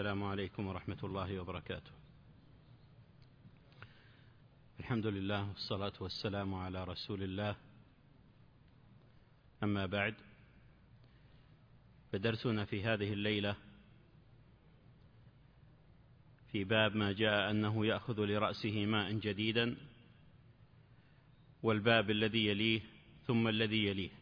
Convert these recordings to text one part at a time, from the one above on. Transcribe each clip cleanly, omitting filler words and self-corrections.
السلام عليكم ورحمة الله وبركاته. الحمد لله والصلاة والسلام على رسول الله. أما بعد، فدرسنا في هذه الليلة في باب ما جاء أنه يأخذ لرأسه ماء جديدا، والباب الذي يليه ثم الذي يليه،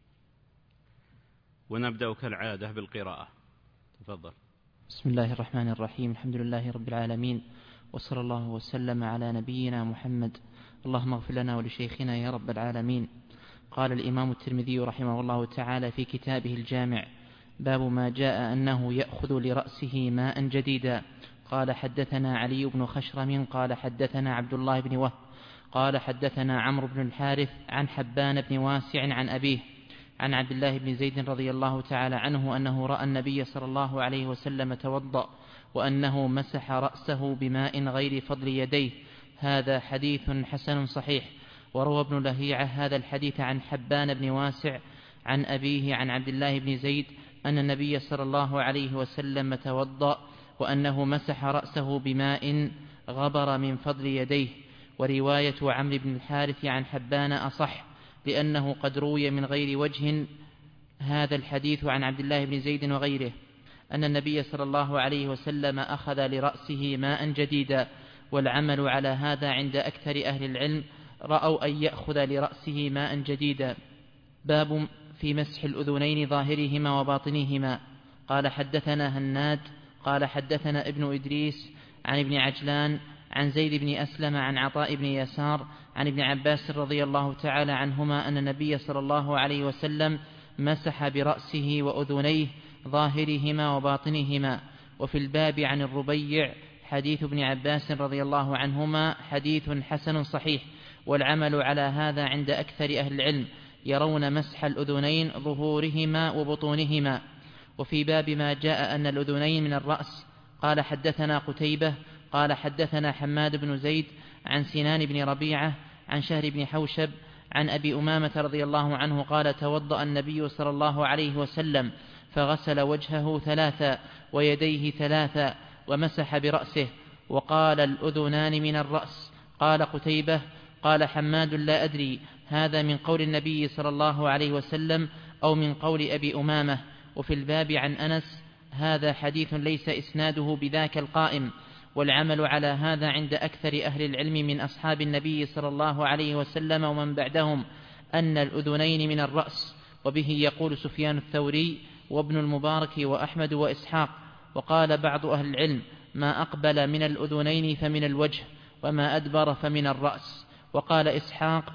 ونبدأ كالعادة بالقراءة. تفضل. بسم الله الرحمن الرحيم. الحمد لله رب العالمين، وصلى الله وسلم على نبينا محمد. اللهم اغفر لنا ولشيخنا يا رب العالمين. قال الإمام الترمذي رحمه الله تعالى في كتابه الجامع: باب ما جاء أنه يأخذ لرأسه ماء جديدا. قال: حدثنا علي بن خشرم قال حدثنا عبد الله بن وهب قال حدثنا عمرو بن الحارث عن حبان بن واسع عن أبيه عن عبد الله بن زيد رضي الله تعالى عنه أنه رأى النبي صلى الله عليه وسلم توضأ وأنه مسح رأسه بماء غير فضل يديه. هذا حديث حسن صحيح. وروى ابن لهيعة هذا الحديث عن حبان بن واسع عن أبيه عن عبد الله بن زيد أن النبي صلى الله عليه وسلم توضأ وأنه مسح رأسه بماء غبر من فضل يديه. ورواية عمرو بن الحارث عن حبان أصح، لأنه قد روي من غير وجه هذا الحديث عن عبد الله بن زيد وغيره أن النبي صلى الله عليه وسلم أخذ لرأسه ماء جديدا. والعمل على هذا عند أكثر أهل العلم، رأوا أن يأخذ لرأسه ماء جديدا. باب في مسح الأذنين ظاهرهما وباطنهما. قال: حدثنا هناد قال حدثنا ابن إدريس عن ابن عجلان عن زيد بن أسلم عن عطاء بن يسار عن ابن عباس رضي الله تعالى عنهما أن النبي صلى الله عليه وسلم مسح برأسه وأذنيه ظاهرهما وباطنهما. وفي الباب عن الربيع حديث ابن عباس رضي الله عنهما حديث حسن صحيح. والعمل على هذا عند أكثر أهل العلم، يرون مسح الأذنين ظهورهما وبطونهما. وفي باب ما جاء أن الأذنين من الرأس. قال: حدثنا قتيبة قال حدثنا حماد بن زيد عن سنان بن ربيعة عن شهر بن حوشب عن أبي أمامة رضي الله عنه قال: توضأ النبي صلى الله عليه وسلم فغسل وجهه 3 ويديه 3 ومسح برأسه. وقال: الأذنان من الرأس. قال قتيبة: قال حماد: لا أدري هذا من قول النبي صلى الله عليه وسلم أو من قول أبي أمامة. وفي الباب عن أنس هذا حديث ليس إسناده بذاك القائم. والعمل على هذا عند أكثر أهل العلم من أصحاب النبي صلى الله عليه وسلم ومن بعدهم أن الأذنين من الرأس. وبه يقول سفيان الثوري وابن المبارك وأحمد وإسحاق. وقال بعض أهل العلم: ما أقبل من الأذنين فمن الوجه، وما أدبر فمن الرأس. وقال إسحاق: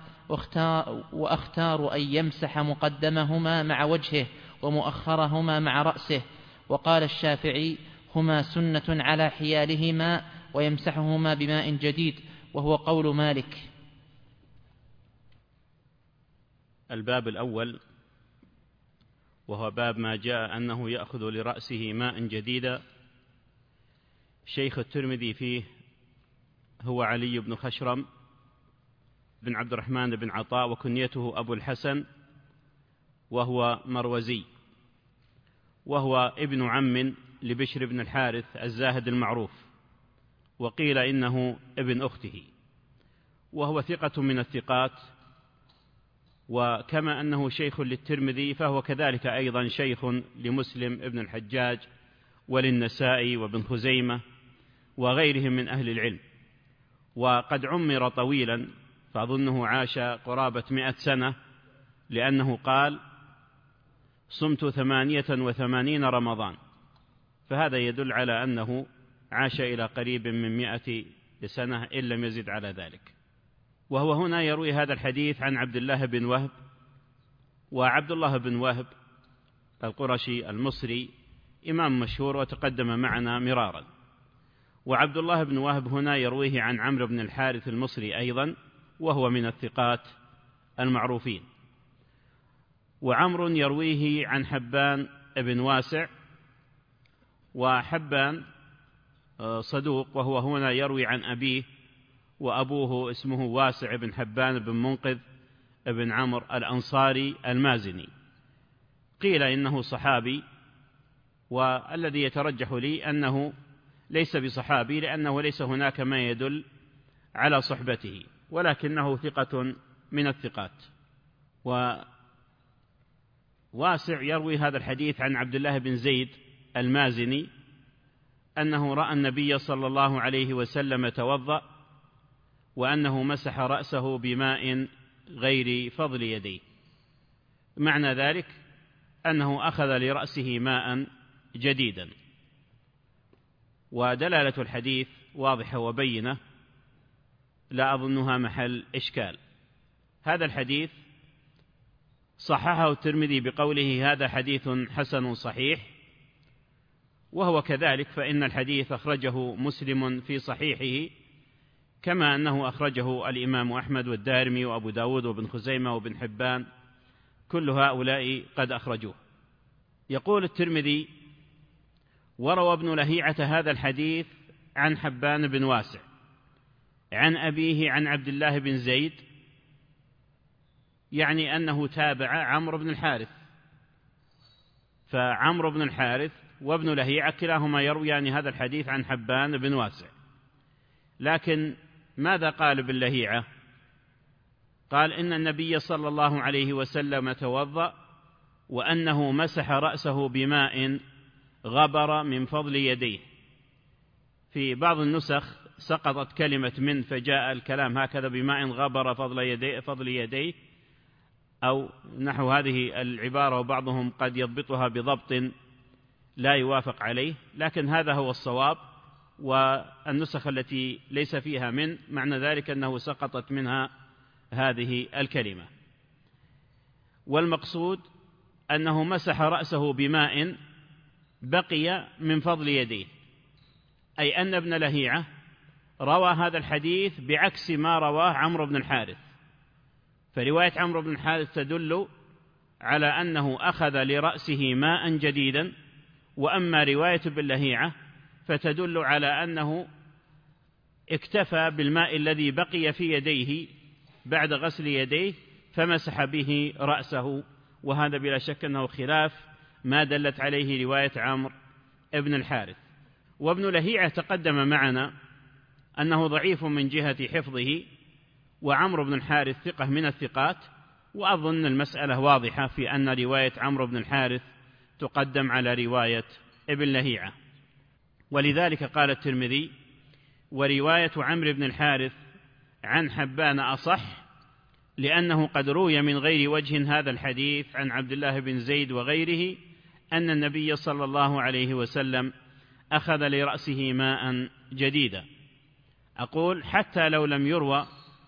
وأختار أن يمسح مقدمهما مع وجهه ومؤخرهما مع رأسه. وقال الشافعي: هما سنة على حيالهما ويمسحهما بماء جديد، وهو قول مالك. الباب الأول، وهو باب ما جاء أنه يأخذ لرأسه ماء جديدا. شيخ الترمذي فيه هو علي بن خشرم بن عبد الرحمن بن عطاء، وكنيته أبو الحسن، وهو مروزي، وهو ابن عم لبشر بن الحارث الزاهد المعروف، وقيل إنه ابن أخته، وهو ثقة من الثقات. وكما أنه شيخ للترمذي فهو كذلك أيضا شيخ لمسلم ابن الحجاج وللنسائي وابن خزيمة وغيرهم من أهل العلم. وقد عمر طويلا، فأظنه عاش قرابة 100 سنة، لأنه قال: صمت 88 رمضان، فهذا يدل على أنه عاش إلى قريب من 100 سنة إن لم يزد على ذلك. وهو هنا يروي هذا الحديث عن عبد الله بن وهب. وعبد الله بن وهب القرشي المصري إمام مشهور وتقدم معنا مرارا. وعبد الله بن وهب هنا يرويه عن عمرو بن الحارث المصري أيضا، وهو من الثقات المعروفين. وعمرو يرويه عن حبان بن واسع، وحبان صدوق، وهو هنا يروي عن أبيه، وأبوه اسمه واسع بن حبان بن منقذ بن عمرو الأنصاري المازني. قيل إنه صحابي، والذي يترجح لي أنه ليس بصحابي، لأنه ليس هناك ما يدل على صحبته، ولكنه ثقة من الثقات. وواسع يروي هذا الحديث عن عبد الله بن زيد المازني أنه رأى النبي صلى الله عليه وسلم توضأ وأنه مسح رأسه بماء غير فضل يديه. معنى ذلك أنه أخذ لرأسه ماء جديدا. ودلالة الحديث واضحة وبينة، لا أظنها محل إشكال. هذا الحديث صححه الترمذي بقوله هذا حديث حسن صحيح، وهو كذلك، فإن الحديث أخرجه مسلم في صحيحه، كما أنه أخرجه الإمام أحمد والدارمي وأبو داود وابن خزيمة وابن حبان، كل هؤلاء قد أخرجوه. يقول الترمذي: وروى ابن لهيعة هذا الحديث عن حبان بن واسع عن أبيه عن عبد الله بن زيد، يعني أنه تابع عمرو بن الحارث، فعمرو بن الحارث وابن لهيعة كلاهما يرويان هذا الحديث عن حبان بن واسع. لكن ماذا قال ابن لهيعة؟ قال إن النبي صلى الله عليه وسلم توضأ وأنه مسح رأسه بماء غبر من فضل يديه. في بعض النسخ سقطت كلمة من، فجاء الكلام هكذا: بماء غبر فضل يديه، أو نحو هذه العبارة، وبعضهم قد يضبطها بضبط لا يوافق عليه، لكن هذا هو الصواب. والنسخ التي ليس فيها من، معنى ذلك أنه سقطت منها هذه الكلمة. والمقصود أنه مسح رأسه بماء بقي من فضل يديه، أي أن ابن لهيعة روى هذا الحديث بعكس ما رواه عمرو بن الحارث. فرواية عمرو بن الحارث تدل على أنه أخذ لرأسه ماء جديدا، وأما رواية ابن لهيعة فتدل على أنه اكتفى بالماء الذي بقي في يديه بعد غسل يديه فمسح به رأسه، وهذا بلا شك أنه خلاف ما دلت عليه رواية عمرو بن الحارث. وابن لهيعة تقدم معنا أنه ضعيف من جهة حفظه، وعمرو بن الحارث ثقة من الثقات، وأظن المسألة واضحة في أن رواية عمرو بن الحارث تقدم على رواية ابن لهيعة. ولذلك قال الترمذي: ورواية عمرو بن الحارث عن حبان أصح، لأنه قد روي من غير وجه هذا الحديث عن عبد الله بن زيد وغيره أن النبي صلى الله عليه وسلم أخذ لرأسه ماء جديدا. أقول حتى لو لم يروى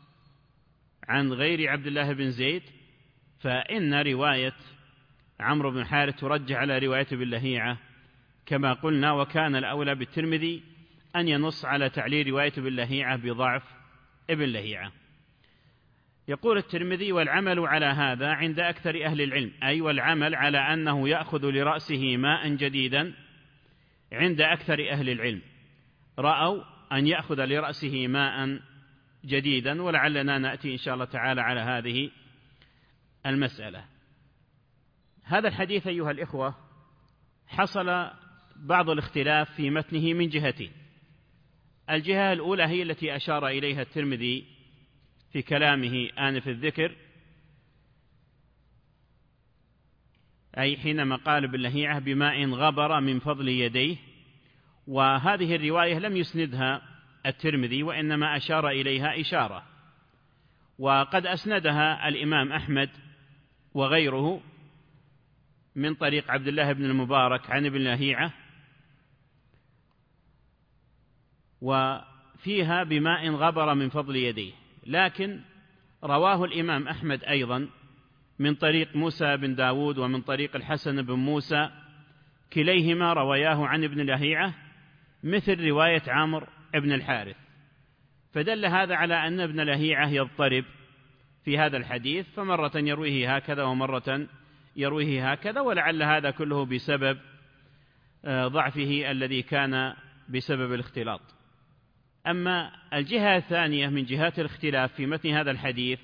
عن غير عبد الله بن زيد، فإن رواية عمرو بن الحارث ترجح على رواية ابن لهيعة كما قلنا، وكان الأولى بالترمذي أن ينص على تعليل رواية ابن لهيعة بضعف ابن لهيعة. يقول الترمذي: والعمل على هذا عند أكثر أهل العلم، أي والعمل على أنه يأخذ لرأسه ماء جديدا عند أكثر أهل العلم، رأوا أن يأخذ لرأسه ماء جديدا، ولعلنا نأتي إن شاء الله تعالى على هذه المسألة. هذا الحديث أيها الإخوة حصل بعض الاختلاف في متنه من جهتين. الجهة الأولى هي التي أشار إليها الترمذي في كلامه آنف الذكر، أي حينما قال ابن لهيعة بماء غبر من فضل يديه، وهذه الرواية لم يسندها الترمذي، وإنما أشار إليها إشارة، وقد أسندها الإمام أحمد وغيره من طريق عبد الله بن المبارك عن ابن لهيعة، وفيها بماء غبر من فضل يديه. لكن رواه الإمام أحمد أيضا من طريق موسى بن داود ومن طريق الحسن بن موسى، كليهما رواياه عن ابن لهيعة مثل رواية عمرو بن الحارث، فدل هذا على أن ابن لهيعة يضطرب في هذا الحديث، فمرة يرويه هكذا ومرة يرويه هكذا، ولعل هذا كله بسبب ضعفه الذي كان بسبب الاختلاط. أما الجهة الثانية من جهات الاختلاف في متن هذا الحديث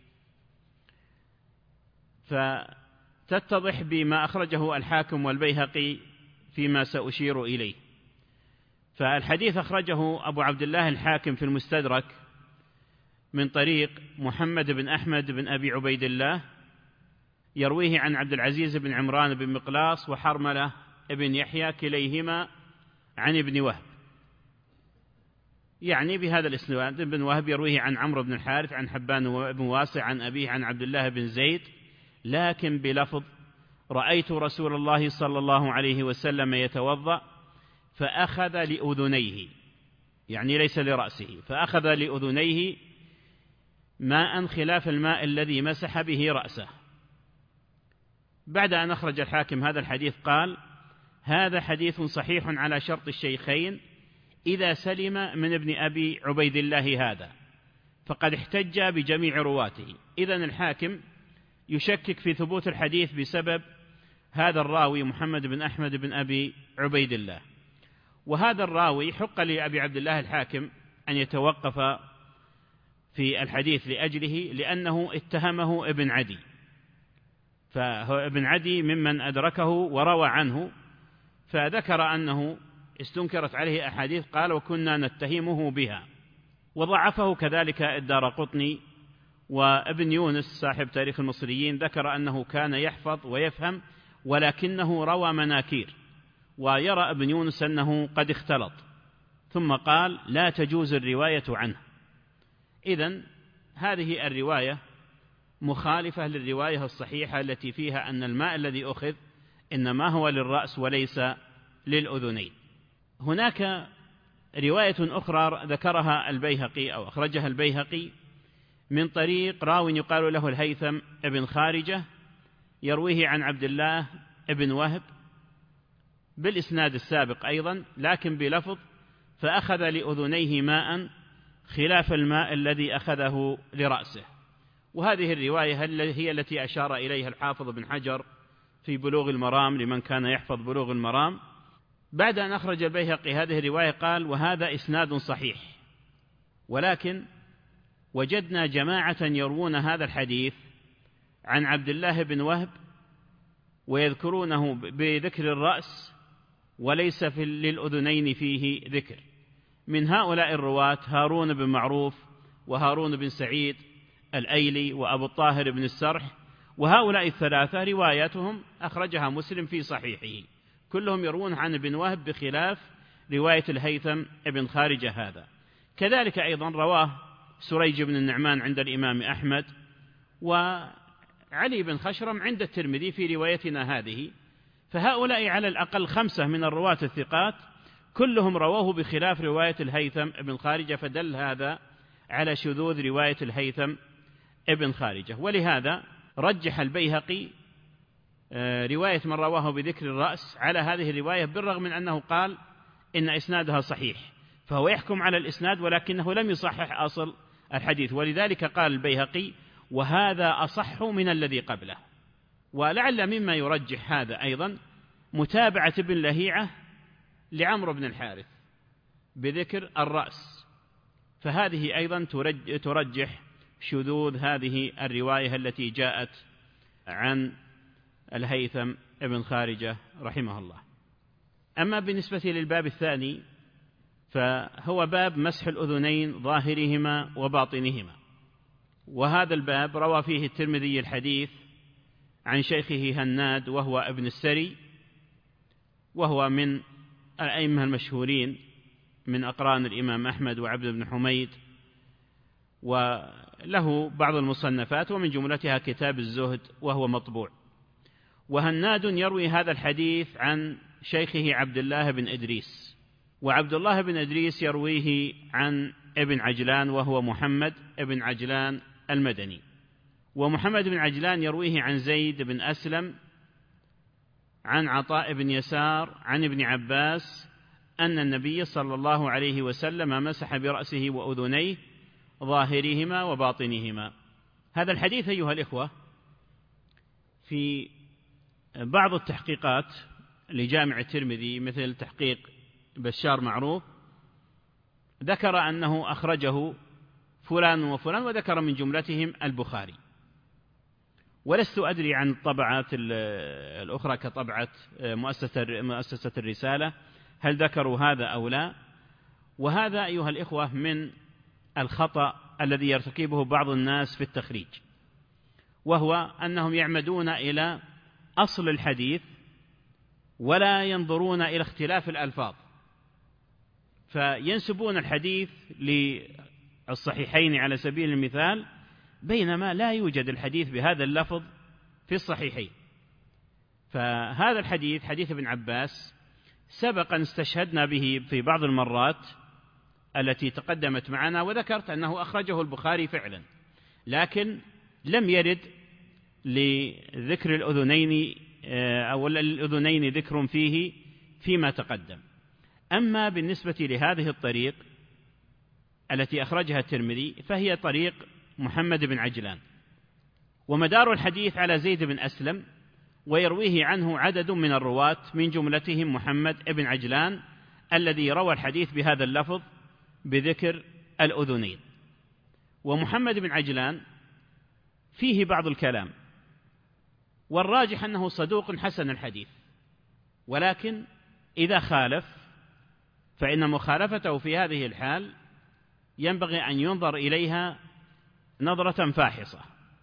فتتضح بما أخرجه الحاكم والبيهقي فيما سأشير إليه. فالحديث أخرجه أبو عبد الله الحاكم في المستدرك من طريق محمد بن أحمد بن أبي عبيد الله يرويه عن عبد العزيز بن عمران بن مقلاص وحرملة بن يحيى كليهما عن ابن وهب، يعني بهذا الإسناد. ابن وهب يرويه عن عمرو بن الحارث عن حبان بن واسع عن أبيه عن عبد الله بن زيد، لكن بلفظ: رأيت رسول الله صلى الله عليه وسلم يتوضأ فأخذ لأذنيه، يعني ليس لرأسه، فأخذ لأذنيه ماء خلاف الماء الذي مسح به رأسه. بعد أن أخرج الحاكم هذا الحديث قال: هذا حديث صحيح على شرط الشيخين إذا سلم من ابن أبي عبيد الله هذا، فقد احتج بجميع رواته. إذن الحاكم يشكك في ثبوت الحديث بسبب هذا الراوي محمد بن أحمد بن أبي عبيد الله، وهذا الراوي حق لأبي عبد الله الحاكم أن يتوقف في الحديث لأجله، لأنه اتهمه ابن عدي، فهو ابن عدي ممن أدركه وروى عنه، فذكر أنه استنكرت عليه أحاديث قال: وكنا نتهمه بها. وضعفه كذلك الدارقطني، وابن يونس صاحب تاريخ المصريين ذكر أنه كان يحفظ ويفهم ولكنه روى مناكير، ويرى ابن يونس أنه قد اختلط، ثم قال: لا تجوز الرواية عنه. إذن هذه الرواية مخالفة للرواية الصحيحة التي فيها أن الماء الذي أخذ إنما هو للرأس وليس للأذنين. هناك رواية أخرى ذكرها البيهقي أو أخرجها البيهقي من طريق راو يقال له الهيثم ابن خارجة، يرويه عن عبد الله ابن وهب بالإسناد السابق أيضا، لكن بلفظ: فأخذ لأذنيه ماء خلاف الماء الذي أخذه لرأسه. وهذه الرواية هي التي أشار إليها الحافظ بن حجر في بلوغ المرام لمن كان يحفظ بلوغ المرام. بعد أن أخرج البيهقي هذه الرواية قال: وهذا إسناد صحيح، ولكن وجدنا جماعة يروون هذا الحديث عن عبد الله بن وهب ويذكرونه بذكر الرأس وليس للأذنين فيه ذكر. من هؤلاء الرواة هارون بن معروف وهارون بن سعيد الأيلي وأبو الطاهر بن السرح، وهؤلاء الثلاثة رواياتهم أخرجها مسلم في صحيحه، كلهم يروون عن ابن وهب بخلاف رواية الهيثم ابن خارجة هذا. كذلك أيضا رواه سريج بن النعمان عند الإمام أحمد، وعلي بن خشرم عند الترمذي في روايتنا هذه. فهؤلاء على الأقل 5 من الرواة الثقات كلهم رواه بخلاف رواية الهيثم ابن خارجة، فدل هذا على شذوذ رواية الهيثم ابن خارجة. ولهذا رجح البيهقي رواية من رواه بذكر الرأس على هذه الرواية، بالرغم من أنه قال إن إسنادها صحيح، فهو يحكم على الإسناد ولكنه لم يصحح أصل الحديث. ولذلك قال البيهقي: وهذا أصح من الذي قبله. ولعل مما يرجح هذا أيضا متابعة ابن لهيعة لعمرو بن الحارث بذكر الرأس، فهذه أيضا ترجح شذوذ هذه الرواية التي جاءت عن الهيثم ابن خارجة رحمه الله. أما بالنسبة للباب الثاني فهو باب مسح الأذنين ظاهرهما وباطنهما، وهذا الباب روى فيه الترمذي الحديث عن شيخه هناد وهو ابن السري، وهو من الأئمة المشهورين من أقران الإمام أحمد وعبد بن حميد، وله بعض المصنفات ومن جملتها كتاب الزهد وهو مطبوع. وهناد يروي هذا الحديث عن شيخه عبد الله بن إدريس، وعبد الله بن إدريس يرويه عن ابن عجلان وهو محمد ابن عجلان المدني، ومحمد بن عجلان يرويه عن زيد بن أسلم عن عطاء بن يسار عن ابن عباس أن النبي صلى الله عليه وسلم مسح برأسه وأذنيه ظاهرهما وباطنهما. هذا الحديث أيها الإخوة في بعض التحقيقات لجامع الترمذي مثل تحقيق بشار معروف ذكر أنه أخرجه فلان وفلان، وذكر من جملتهم البخاري. ولست أدري عن الطبعات الأخرى كطبعة مؤسسة الرسالة هل ذكروا هذا أو لا، وهذا أيها الإخوة من الخطأ الذي يرتكبه بعض الناس في التخريج، وهو أنهم يعمدون إلى أصل الحديث ولا ينظرون إلى اختلاف الألفاظ، فينسبون الحديث للصحيحين على سبيل المثال، بينما لا يوجد الحديث بهذا اللفظ في الصحيحين. فهذا الحديث حديث ابن عباس سبق أن استشهدنا به في بعض المرات التي تقدمت معنا، وذكرت أنه أخرجه البخاري فعلا، لكن لم يرد لذكر الأذنين أو الأذنين ذكر فيه فيما تقدم. أما بالنسبة لهذه الطريق التي أخرجها الترمذي فهي طريق محمد بن عجلان، ومدار الحديث على زيد بن أسلم، ويرويه عنه عدد من الرواة من جملتهم محمد بن عجلان الذي روى الحديث بهذا اللفظ بذكر الأذنين. ومحمد بن عجلان فيه بعض الكلام، والراجح أنه صدوق حسن الحديث، ولكن إذا خالف فإن مخالفته في هذه الحال ينبغي أن ينظر إليها نظرة فاحصة.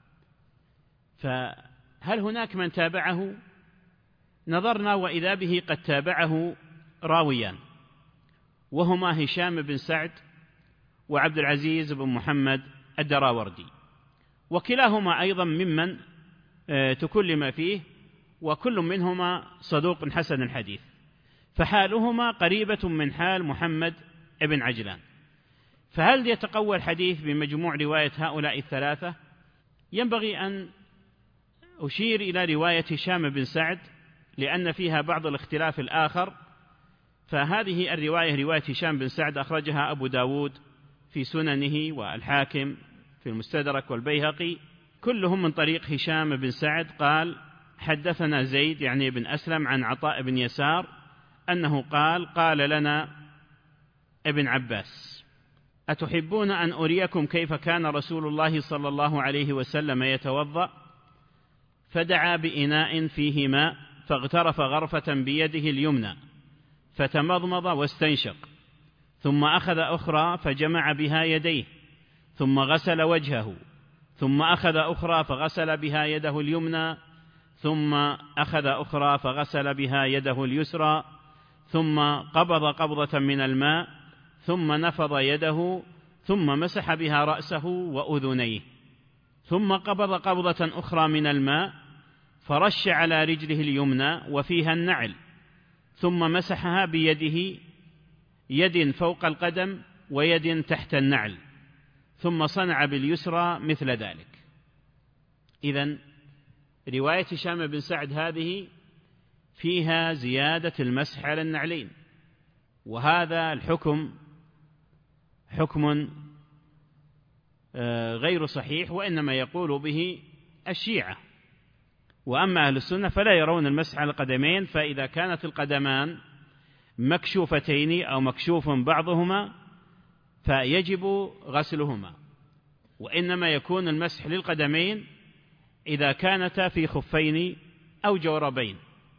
فهل هناك من تابعه؟ نظرنا وإذا به قد تابعه راويان، وهما هشام بن سعد وعبد العزيز بن محمد الدراوردي، وكلاهما أيضا ممن تكلم فيه، وكل منهما صدوق حسن الحديث، فحالهما قريبة من حال محمد بن عجلان. فهل يتقوى الحديث بمجموع رواية هؤلاء الثلاثة؟ ينبغي أن أشير إلى رواية هشام بن سعد لأن فيها بعض الاختلاف الآخر. فهذه الرواية رواية هشام بن سعد أخرجها أبو داود في سننه، والحاكم في المستدرك، والبيهقي، كلهم من طريق هشام بن سعد قال: حدثنا زيد يعني بن أسلم عن عطاء بن يسار أنه قال: قال لنا ابن عباس: أتحبون أن أريكم كيف كان رسول الله صلى الله عليه وسلم يتوضأ؟ فدعا بإناء فيه ماء فاغترف غرفة بيده اليمنى فتمضمض واستنشق، ثم أخذ أخرى فجمع بها يديه، ثم غسل وجهه، ثم أخذ أخرى فغسل بها يده اليمنى، ثم أخذ أخرى فغسل بها يده اليسرى، ثم قبض قبضة من الماء، ثم نفض يده، ثم مسح بها رأسه وأذنيه، ثم قبض قبضة أخرى من الماء فرش على رجله اليمنى وفيها النعل، ثم مسحها بيده، يد فوق القدم ويد تحت النعل، ثم صنع باليسرى مثل ذلك. إذن رواية هشام بن سعد هذه فيها زيادة المسح على النعلين، وهذا الحكم حكم غير صحيح، وإنما يقول به الشيعة. وأما أهل السنة فلا يرون المسح على القدمين، فإذا كانت القدمان مكشوفتين أو مكشوف بعضهما فيجب غسلهما، وإنما يكون المسح للقدمين إذا كانتا في خفين أو جوربين.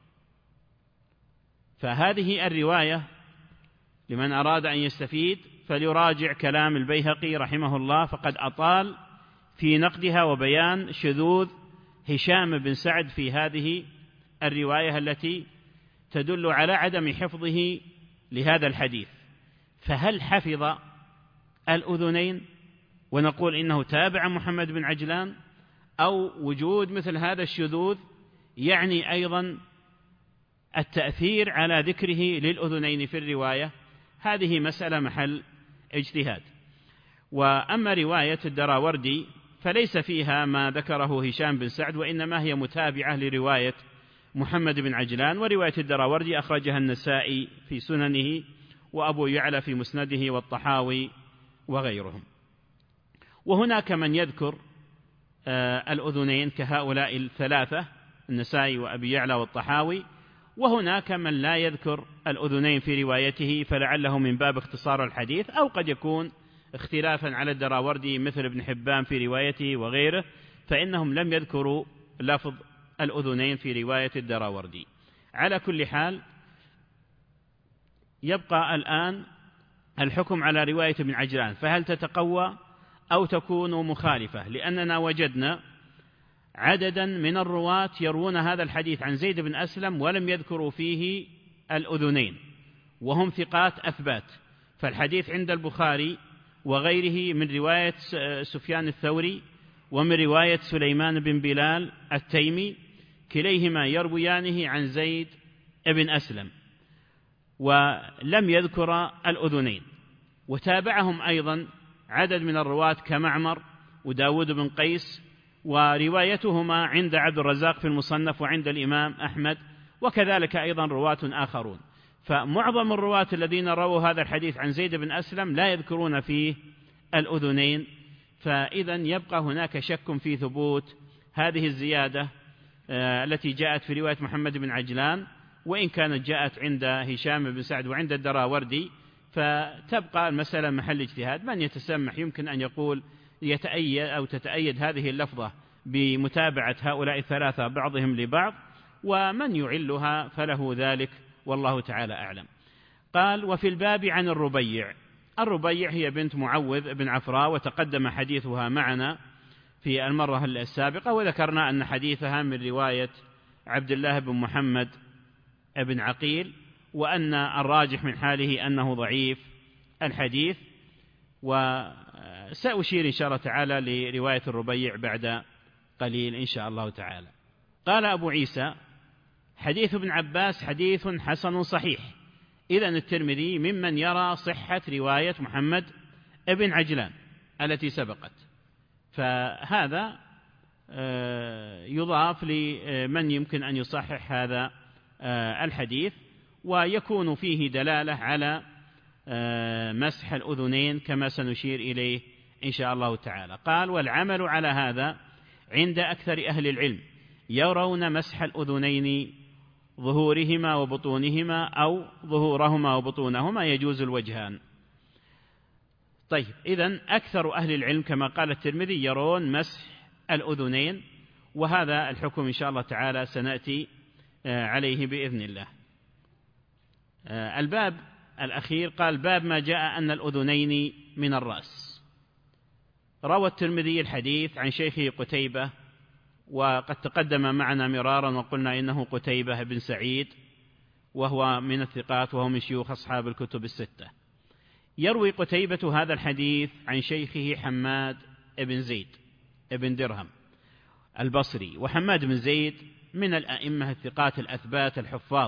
فهذه الرواية لمن أراد أن يستفيد فليراجع كلام البيهقي رحمه الله، فقد أطال في نقدها وبيان شذوذ هشام بن سعد في هذه الرواية التي تدل على عدم حفظه لهذا الحديث. فهل حفظ الأذنين ونقول إنه تابع محمد بن عجلان، أو وجود مثل هذا الشذوذ يعني أيضا التأثير على ذكره للأذنين في الرواية؟ هذه مسألة محل اجتهاد. وأما رواية الدراوردي فليس فيها ما ذكره هشام بن سعد، وإنما هي متابعة لرواية محمد بن عجلان، ورواية الدراوردي أخرجها النسائي في سننه، وأبو يعلى في مسنده، والطحاوي وغيرهم. وهناك من يذكر الأذنين كهؤلاء الثلاثة، النسائي وأبي يعلى والطحاوي، وهناك من لا يذكر الأذنين في روايته، فلعله من باب اختصار الحديث، أو قد يكون اختلافا على الدراوردي مثل ابن حبان في روايته وغيره، فإنهم لم يذكروا لفظ الأذنين في رواية الدراوردي. على كل حال يبقى الآن الحكم على رواية ابن عجلان، فهل تتقوى أو تكون مخالفة؟ لأننا وجدنا عددا من الرواة يروون هذا الحديث عن زيد بن أسلم ولم يذكروا فيه الأذنين، وهم ثقات أثبات، فالحديث عند البخاري وغيره من رواية سفيان الثوري ومن رواية سليمان بن بلال التيمي، كليهما يرويانه عن زيد بن أسلم ولم يذكر الأذنين. وتابعهم أيضا عدد من الرواة كمعمر وداود بن قيس، وروايتهما عند عبد الرزاق في المصنف وعند الإمام أحمد، وكذلك أيضا رواة آخرون. فمعظم الرواة الذين رووا هذا الحديث عن زيد بن أسلم لا يذكرون فيه الأذنين، فإذا يبقى هناك شك في ثبوت هذه الزيادة التي جاءت في رواية محمد بن عجلان، وإن كانت جاءت عند هشام بن سعد وعند الدراوردي، فتبقى المسألة محل اجتهاد. من يتسمح يمكن أن يقول يتأيد أو تتأيد هذه اللفظة بمتابعة هؤلاء الثلاثة بعضهم لبعض، ومن يعلها فله ذلك، والله تعالى أعلم. قال: وفي الباب عن الربيع. الربيع هي بنت معوذ بن عفراء، وتقدم حديثها معنا في المرة السابقة، وذكرنا أن حديثها من رواية عبد الله بن محمد بن عقيل، وأن الراجح من حاله أنه ضعيف الحديث، وسأشير إن شاء الله تعالى لرواية الربيع بعد قليل إن شاء الله تعالى. قال أبو عيسى: حديث ابن عباس حديث حسن صحيح. إذن الترمذي ممن يرى صحة رواية محمد بن عجلان التي سبقت، فهذا يضاف لمن يمكن أن يصحح هذا الحديث، ويكون فيه دلالة على مسح الأذنين كما سنشير إليه إن شاء الله تعالى. قال: والعمل على هذا عند أكثر أهل العلم، يرون مسح الأذنين ظهورهما وبطونهما أو ظهورهما وبطونهما، يجوز الوجهان. طيب، إذن أكثر أهل العلم كما قال الترمذي يرون مسح الأذنين، وهذا الحكم إن شاء الله تعالى سنأتي عليه بإذن الله. الباب الأخير قال: باب ما جاء أن الأذنين من الرأس. روى الترمذي الحديث عن شيخه قتيبة، وقد تقدم معنا مرارا وقلنا إنه قتيبة بن سعيد، وهو من الثقات وهو من شيوخ أصحاب الكتب الستة. يروي قتيبة هذا الحديث عن شيخه حماد بن زيد بن درهم البصري، وحماد بن زيد من الأئمة الثقات الأثبات الحفاظ.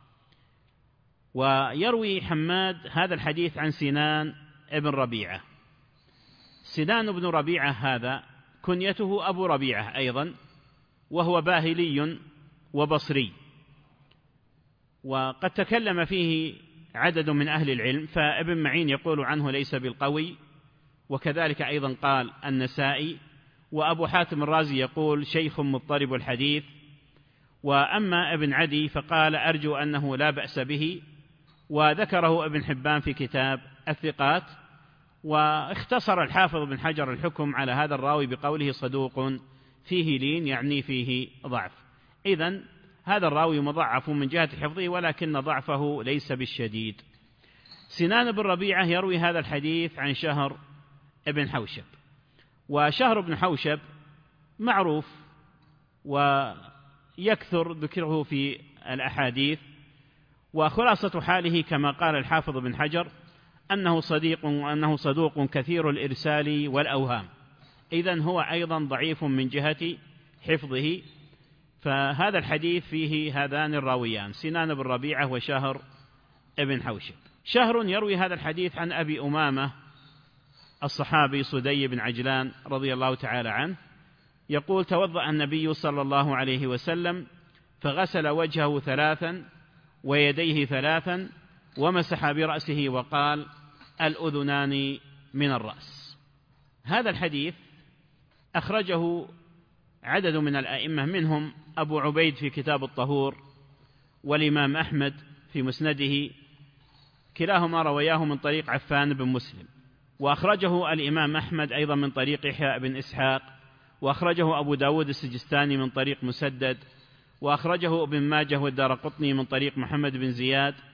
ويروي حماد هذا الحديث عن سنان بن ربيعة. سنان بن ربيعة هذا كنيته أبو ربيعة أيضا، وهو باهلي وبصري، وقد تكلم فيه عدد من أهل العلم، فابن معين يقول عنه ليس بالقوي، وكذلك أيضا قال النسائي، وأبو حاتم الرازي يقول شيخ مضطرب الحديث، وأما ابن عدي فقال أرجو أنه لا بأس به، وذكره ابن حبان في كتاب الثقات. واختصر الحافظ بن حجر الحكم على هذا الراوي بقوله صدوق فيه لين، يعني فيه ضعف. إذن هذا الراوي مضعف من جهة حفظه، ولكن ضعفه ليس بالشديد. سنان بن ربيعة يروي هذا الحديث عن شهر ابن حوشب، وشهر بن حوشب معروف ويكثر ذكره في الأحاديث، وخلاصة حاله كما قال الحافظ بن حجر أنه صدوق كثير الإرسال والأوهام، إذن هو أيضا ضعيف من جهة حفظه. فهذا الحديث فيه هذان الراويان سنان بن ربيعة وشهر ابن حوشب. شهر يروي هذا الحديث عن أبي أمامة الصحابي صدي بن عجلان رضي الله تعالى عنه، يقول توضأ النبي صلى الله عليه وسلم فغسل وجهه 3 ويديه 3 ومسح برأسه وقال الأذنان من الرأس. هذا الحديث أخرجه عدد من الأئمة، منهم أبو عبيد في كتاب الطهور، والإمام أحمد في مسنده، كلاهما روياه من طريق عفان بن مسلم، وأخرجه الإمام أحمد أيضا من طريق يحيى بن إسحاق، وأخرجه أبو داود السجستاني من طريق مسدد، وأخرجه ابن ماجه والدارقطني من طريق محمد بن زياد،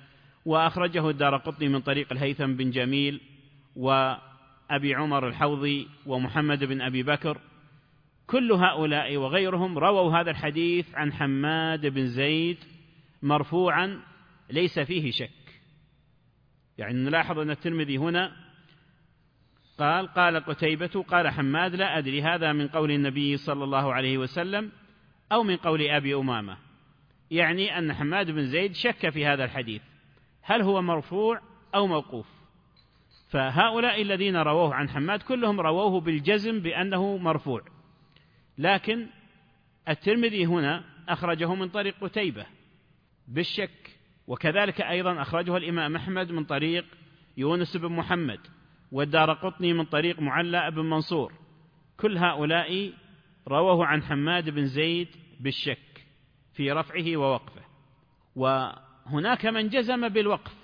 وأخرجه الدارقطني من طريق الهيثم بن جميل وأبي عمر الحوضي ومحمد بن أبي بكر. كل هؤلاء وغيرهم رووا هذا الحديث عن حماد بن زيد مرفوعا ليس فيه شك. يعني نلاحظ أن الترمذي هنا قال قتيبة قال حماد لا أدري هذا من قول النبي صلى الله عليه وسلم أو من قول أبي أمامة، يعني أن حماد بن زيد شك في هذا الحديث هل هو مرفوع أو موقوف. فهؤلاء الذين رووه عن حماد كلهم رووه بالجزم بأنه مرفوع، لكن الترمذي هنا أخرجه من طريق قتيبة بالشك، وكذلك أيضا أخرجه الإمام أحمد من طريق يونس بن محمد، والدارقطني من طريق معلى بن منصور. كل هؤلاء رووه عن حماد بن زيد بالشك في رفعه ووقفه. وهناك من جزم بالوقف،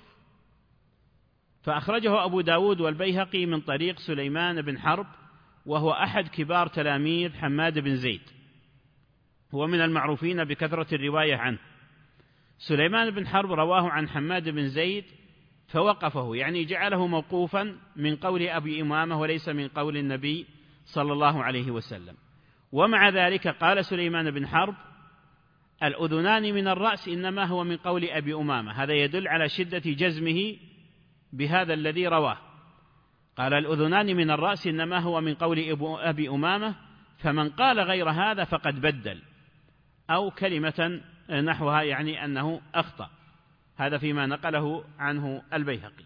فأخرجه أبو داود والبيهقي من طريق سليمان بن حرب، وهو أحد كبار تلاميذ حماد بن زيد، هو من المعروفين بكثرة الرواية عنه. سليمان بن حرب رواه عن حماد بن زيد فوقفه، يعني جعله موقوفا من قول أبي أمامة وليس من قول النبي صلى الله عليه وسلم. ومع ذلك قال سليمان بن حرب الأذنان من الرأس إنما هو من قول أبي أمامة. هذا يدل على شدة جزمه بهذا الذي رواه. قال الأذنان من الرأس إنما هو من قول أبي أمامة، فمن قال غير هذا فقد بدل أو كلمة نحوها، يعني أنه أخطأ. هذا فيما نقله عنه البيهقي.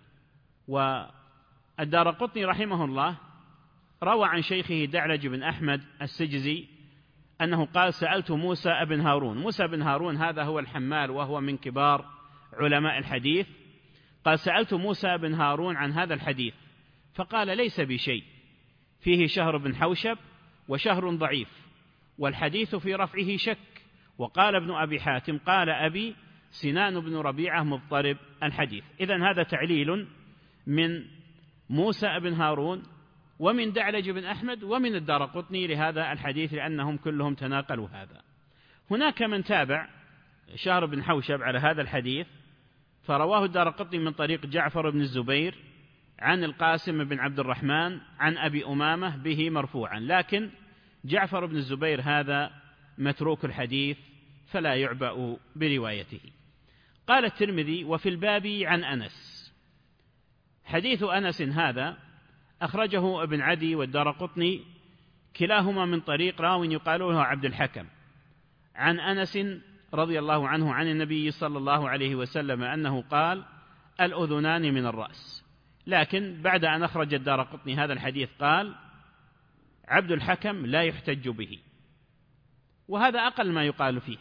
والدارقطني رحمه الله روى عن شيخه دعلج بن أحمد السجزي أنه قال سألت موسى بن هارون. موسى بن هارون هذا هو الحمال وهو من كبار علماء الحديث. قال سألت موسى بن هارون عن هذا الحديث فقال ليس بشيء، فيه شهر بن حوشب وشهر ضعيف، والحديث في رفعه شك. وقال ابن أبي حاتم قال أبي سنان بن ربيعة مضطرب الحديث. إذن هذا تعليل من موسى بن هارون ومن دعلج بن أحمد ومن الدارقطني لهذا الحديث، لأنهم كلهم تناقلوا هذا. هناك من تابع شهر بن حوشب على هذا الحديث، فرواه الدارقطني من طريق جعفر بن الزبير عن القاسم بن عبد الرحمن عن أبي أمامة به مرفوعا، لكن جعفر بن الزبير هذا متروك الحديث فلا يعبأ بروايته. قال الترمذي وفي الباب عن أنس. حديث أنس هذا أخرجه ابن عدي والدارقطني كلاهما من طريق راو يقال له عبد الحكم عن أنس رضي الله عنه عن النبي صلى الله عليه وسلم أنه قال الأذنان من الرأس. لكن بعد أن أخرج الدارقطني هذا الحديث قال عبد الحكم لا يحتج به، وهذا أقل ما يقال فيه.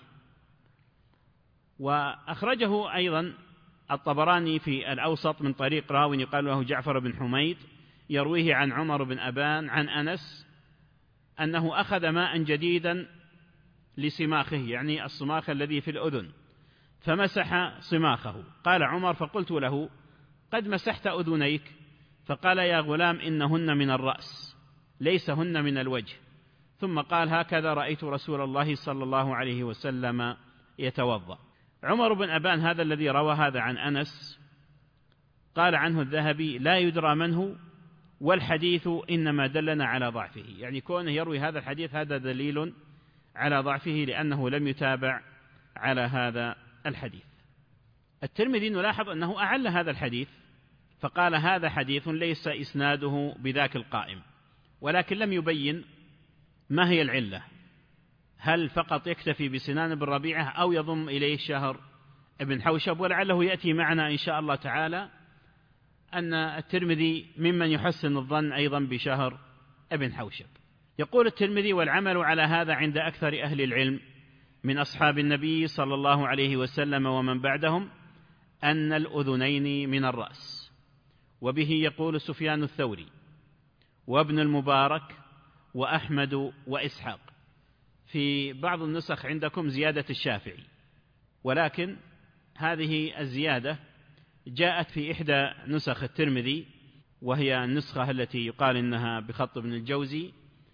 وأخرجه أيضا الطبراني في الأوسط من طريق راو يقال له جعفر بن حميد يرويه عن عمر بن أبان عن أنس أنه أخذ ماء جديدا لصماخه، يعني الصماخ الذي في الأذن، فمسح صماخه. قال عمر فقلت له قد مسحت أذنيك؟ فقال يا غلام إنهن من الرأس ليس هن من الوجه. ثم قال هكذا رأيت رسول الله صلى الله عليه وسلم يتوضأ. عمر بن أبان هذا الذي روى هذا عن أنس قال عنه الذهبي لا يدرى من هو، والحديث إنما دلنا على ضعفه، يعني كونه يروي هذا الحديث هذا دليل على ضعفه لأنه لم يتابع على هذا الحديث. الترمذي نلاحظ أنه أعل هذا الحديث فقال هذا حديث ليس إسناده بذاك القائم، ولكن لم يبين ما هي العلة، هل فقط يكتفي بسنان بن ربيعة أو يضم إليه شهر ابن حوشب. ولعله يأتي معنا إن شاء الله تعالى أن الترمذي ممن يحسن الظن أيضا بشهر ابن حوشب. يقول الترمذي والعمل على هذا عند أكثر أهل العلم من أصحاب النبي صلى الله عليه وسلم ومن بعدهم أن الأذنين من الرأس. وبه يقول سفيان الثوري وابن المبارك وأحمد وإسحاق. في بعض النسخ عندكم زيادة الشافعي، ولكن هذه الزيادة جاءت في إحدى نسخ الترمذي، وهي النسخة التي يقال إنها بخط ابن الجوزي،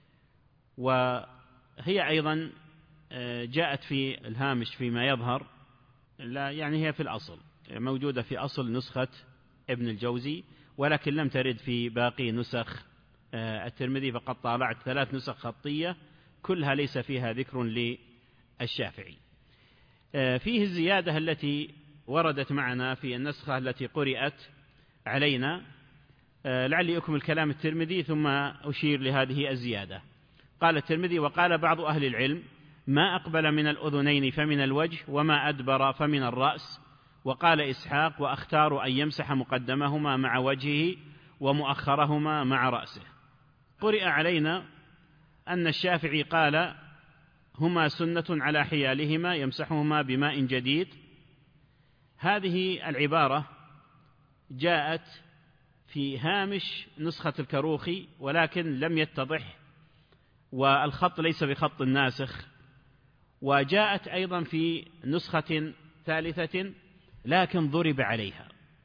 وهي أيضا جاءت في الهامش فيما يظهر، لا يعني هي في الأصل موجودة في أصل نسخة ابن الجوزي، ولكن لم ترد في باقي نسخ الترمذي، فقد طالعت 3 نسخ خطية كلها ليس فيها ذكر للشافعي. فيه الزيادة التي وردت معنا في النسخة التي قرأت علينا، لعلي أكمل كلام الترمذي ثم أشير لهذه الزيادة. قال الترمذي: وقال بعض أهل العلم: ما أقبل من الأذنين فمن الوجه، وما أدبر فمن الرأس. وقال إسحاق: وأختار أن يمسح مقدمهما مع وجهه ومؤخرهما مع رأسه. قرئ علينا أن الشافعي قال: هما سنة على حيالهما يمسحهما بماء جديد. هذه العبارة جاءت في هامش نسخة الكروخي، ولكن لم يتضح، والخط ليس بخط الناسخ. وجاءت أيضا في نسخة ثالثة لكن ضرب عليها.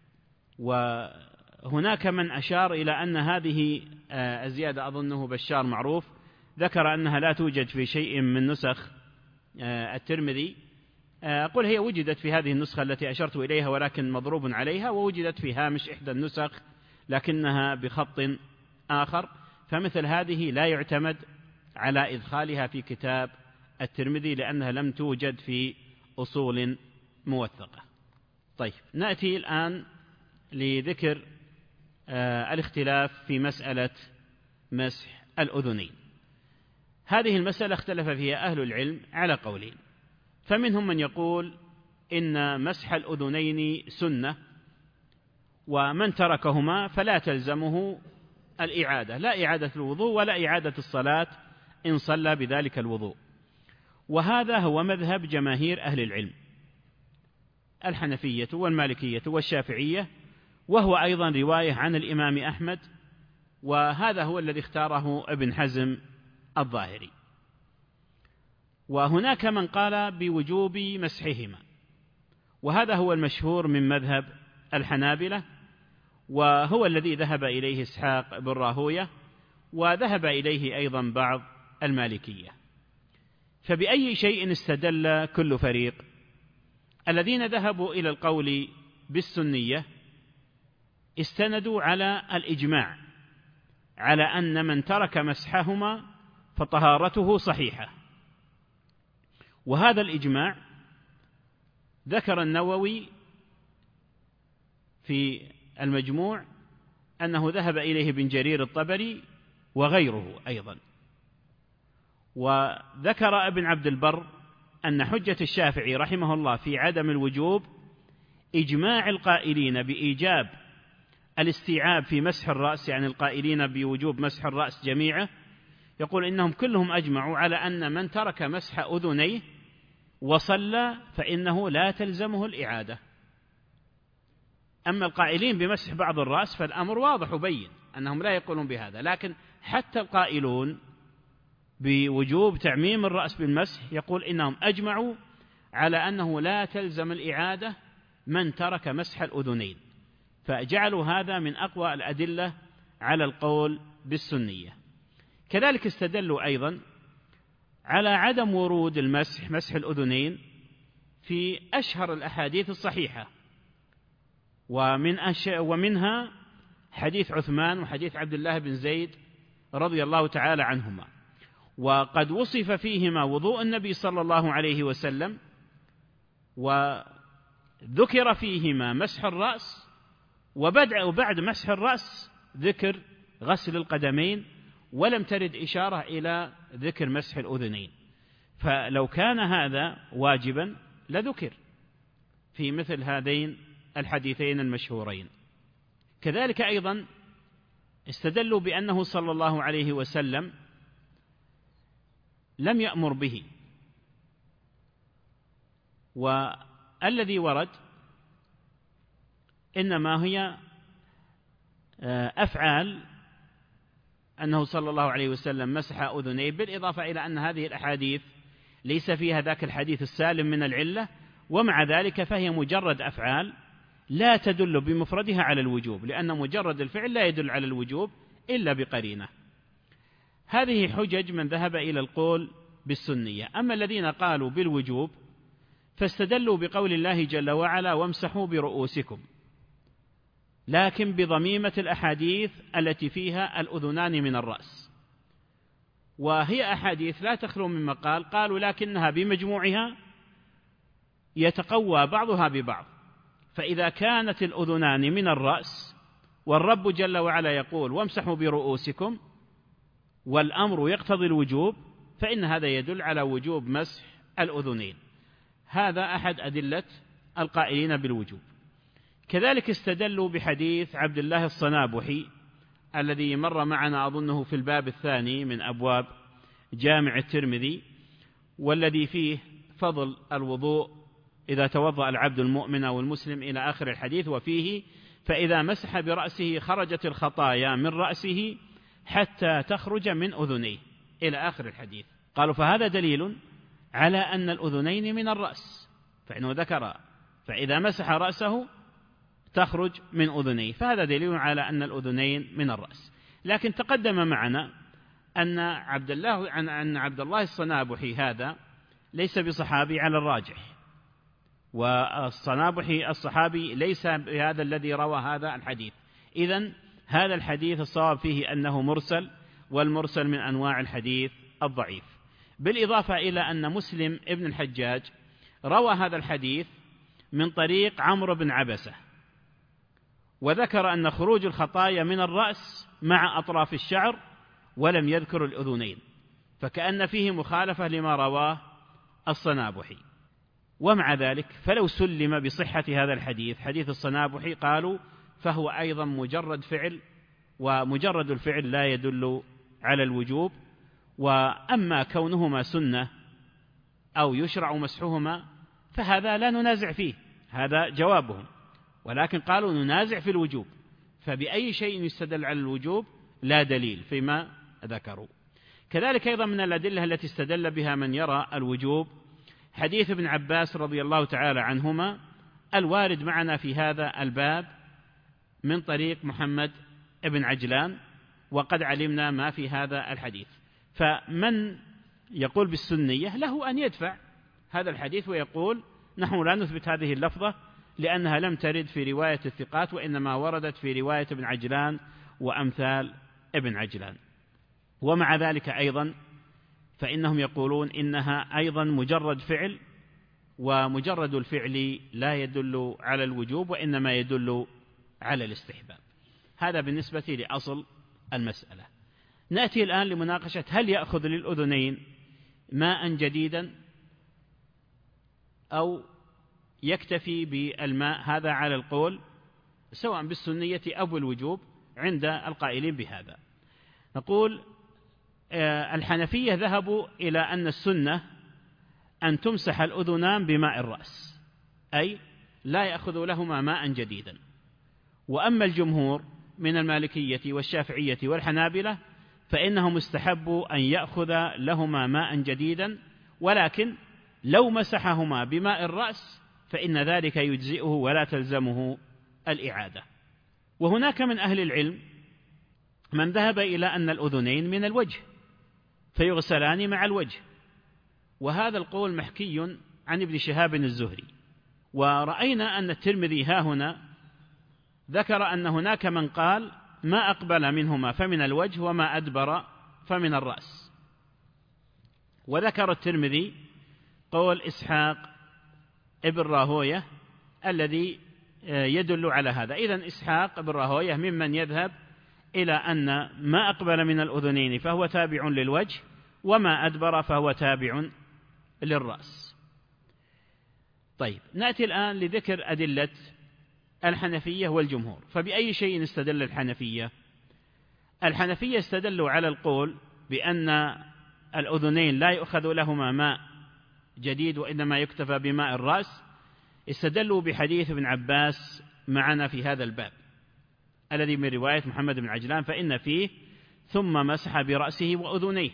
وهناك من أشار إلى أن هذه الزيادة، أظنه بشار معروف، ذكر أنها لا توجد في شيء من نسخ الترمذي. أقول هي وجدت في هذه النسخة التي أشرت إليها، ولكن مضروب عليها، ووجدت في هامش إحدى النسخ لكنها بخط آخر. فمثل هذه لا يعتمد على إدخالها في كتاب الترمذي لأنها لم توجد في أصول موثقة. طيب، نأتي الآن لذكر الاختلاف في مسألة مسح الأذنين. هذه المسألة اختلف فيها أهل العلم على قولين، فمنهم من يقول إن مسح الأذنين سنة، ومن تركهما فلا تلزمه الإعادة، لا إعادة الوضوء ولا إعادة الصلاة إن صلى بذلك الوضوء. وهذا هو مذهب جماهير أهل العلم، الحنفية والمالكية والشافعية، وهو أيضا رواية عن الإمام أحمد، وهذا هو الذي اختاره ابن حزم الظاهري. وهناك من قال بوجوب مسحهما، وهذا هو المشهور من مذهب الحنابلة، وهو الذي ذهب إليه إسحاق بن راهوية، وذهب إليه أيضا بعض المالكية. فبأي شيء استدل كل فريق؟ الذين ذهبوا إلى القول بالسنية استندوا على الإجماع على أن من ترك مسحهما فطهارته صحيحة، وهذا الإجماع ذكر النووي في المجموع أنه ذهب إليه ابن جرير الطبري وغيره أيضا. وذكر ابن عبد البر أن حجة الشافعي رحمه الله في عدم الوجوب إجماع القائلين بإيجاب الاستيعاب في مسح الرأس، يعني القائلين بوجوب مسح الرأس جميعه، يقول إنهم كلهم أجمعوا على أن من ترك مسح أذنيه وصلى فإنه لا تلزمه الإعادة. أما القائلين بمسح بعض الرأس فالأمر واضح وبين أنهم لا يقولون بهذا، لكن حتى القائلون بوجوب تعميم الرأس بالمسح يقول إنهم أجمعوا على أنه لا تلزم الإعادة من ترك مسح الأذنين، فجعلوا هذا من أقوى الأدلة على القول بالسنية. كذلك استدلوا أيضا على عدم ورود مسح الأذنين في أشهر الأحاديث الصحيحة، ومنها حديث عثمان وحديث عبد الله بن زيد رضي الله تعالى عنهما، وقد وصف فيهما وضوء النبي صلى الله عليه وسلم، وذكر فيهما مسح الرأس، وبعد مسح الرأس ذكر غسل القدمين، ولم ترد إشارة إلى ذكر مسح الأذنين. فلو كان هذا واجبا لذكر في مثل هذين الحديثين المشهورين. كذلك أيضا استدلوا بأنه صلى الله عليه وسلم لم يأمر به، والذي ورد إنما هي أفعال أنه صلى الله عليه وسلم مسح أذنيه، بالإضافة إلى أن هذه الأحاديث ليس فيها ذاك الحديث السالم من العلة، ومع ذلك فهي مجرد أفعال لا تدل بمفردها على الوجوب، لأن مجرد الفعل لا يدل على الوجوب إلا بقرينة. هذه حجج من ذهب إلى القول بالسنية. أما الذين قالوا بالوجوب فاستدلوا بقول الله جل وعلا وامسحوا برؤوسكم، لكن بضميمة الأحاديث التي فيها الأذنان من الرأس، وهي أحاديث لا تخلو من مقال، قالوا لكنها بمجموعها يتقوى بعضها ببعض. فإذا كانت الأذنان من الرأس والرب جل وعلا يقول وامسحوا برؤوسكم والأمر يقتضي الوجوب، فإن هذا يدل على وجوب مسح الأذنين. هذا أحد أدلة القائلين بالوجوب. كذلك استدلوا بحديث عبد الله الصنابحي الذي مر معنا أظنه في الباب الثاني من أبواب جامع الترمذي، والذي فيه فضل الوضوء إذا توضأ العبد المؤمن أو المسلم إلى آخر الحديث، وفيه فإذا مسح برأسه خرجت الخطايا من رأسه حتى تخرج من أذنيه إلى آخر الحديث. قالوا فهذا دليل على أن الأذنين من الرأس، فإنه ذكر فإذا مسح رأسه تخرج من أذنيه، فهذا دليل على أن الأذنين من الرأس. لكن تقدم معنا أن عبد الله الصنابحي هذا ليس بصحابي على الراجح، والصنابحي الصحابي ليس هذا الذي روى هذا الحديث. إذن هذا الحديث الصواب فيه أنه مرسل، والمرسل من أنواع الحديث الضعيف. بالإضافة إلى أن مسلم ابن الحجاج روى هذا الحديث من طريق عمرو بن عبسة، وذكر أن خروج الخطايا من الرأس مع أطراف الشعر، ولم يذكر الأذنين، فكأن فيه مخالفة لما رواه الصنابحي. ومع ذلك فلو سلم بصحة هذا الحديث، حديث الصنابحي، قالوا فهو أيضا مجرد فعل، ومجرد الفعل لا يدل على الوجوب. وأما كونهما سنة أو يشرع مسحهما فهذا لا ننازع فيه، هذا جوابهم، ولكن قالوا ننازع في الوجوب، فبأي شيء يستدل على الوجوب؟ لا دليل فيما ذكروا. كذلك أيضا من الأدلة التي استدل بها من يرى الوجوب حديث ابن عباس رضي الله تعالى عنهما الوارد معنا في هذا الباب من طريق محمد ابن عجلان، وقد علمنا ما في هذا الحديث. فمن يقول بالسنية له أن يدفع هذا الحديث ويقول نحن لا نثبت هذه اللفظة لأنها لم ترد في رواية الثقات، وإنما وردت في رواية ابن عجلان وأمثال ابن عجلان. ومع ذلك أيضا فإنهم يقولون إنها أيضا مجرد فعل، ومجرد الفعل لا يدل على الوجوب، وإنما يدل على الاستحباب. هذا بالنسبة لأصل المسألة. نأتي الآن لمناقشة هل يأخذ للأذنين ماء جديدا أو يكتفي بالماء، هذا على القول سواء بالسنية أو بالوجوب عند القائلين بهذا. نقول الحنفية ذهبوا إلى أن السنة أن تمسح الأذنان بماء الرأس، أي لا يأخذ لهما ماء جديدا. وأما الجمهور من المالكية والشافعية والحنابلة فإنهم استحبوا أن يأخذ لهما ماء جديدا، ولكن لو مسحهما بماء الرأس فإن ذلك يجزئه ولا تلزمه الإعادة. وهناك من أهل العلم من ذهب إلى أن الأذنين من الوجه فيغسلان مع الوجه، وهذا القول محكي عن ابن شهاب الزهري. ورأينا أن الترمذي ها هنا ذكر أن هناك من قال ما أقبل منهما فمن الوجه وما أدبر فمن الرأس. وذكر الترمذي قول إسحاق ابن راهوية الذي يدل على هذا. إذن إسحاق ابن راهوية ممن يذهب إلى أن ما أقبل من الأذنين فهو تابع للوجه، وما أدبر فهو تابع للرأس. طيب، نأتي الآن لذكر أدلة الحنفية والجمهور. فبأي شيء استدل الحنفية؟ الحنفية استدلوا على القول بأن الأذنين لا يؤخذ لهما ماء جديد وإنما يكتفى بماء الرأس. استدلوا بحديث ابن عباس معنا في هذا الباب الذي من رواية محمد بن عجلان، فإن فيه ثم مسح برأسه وأذنيه،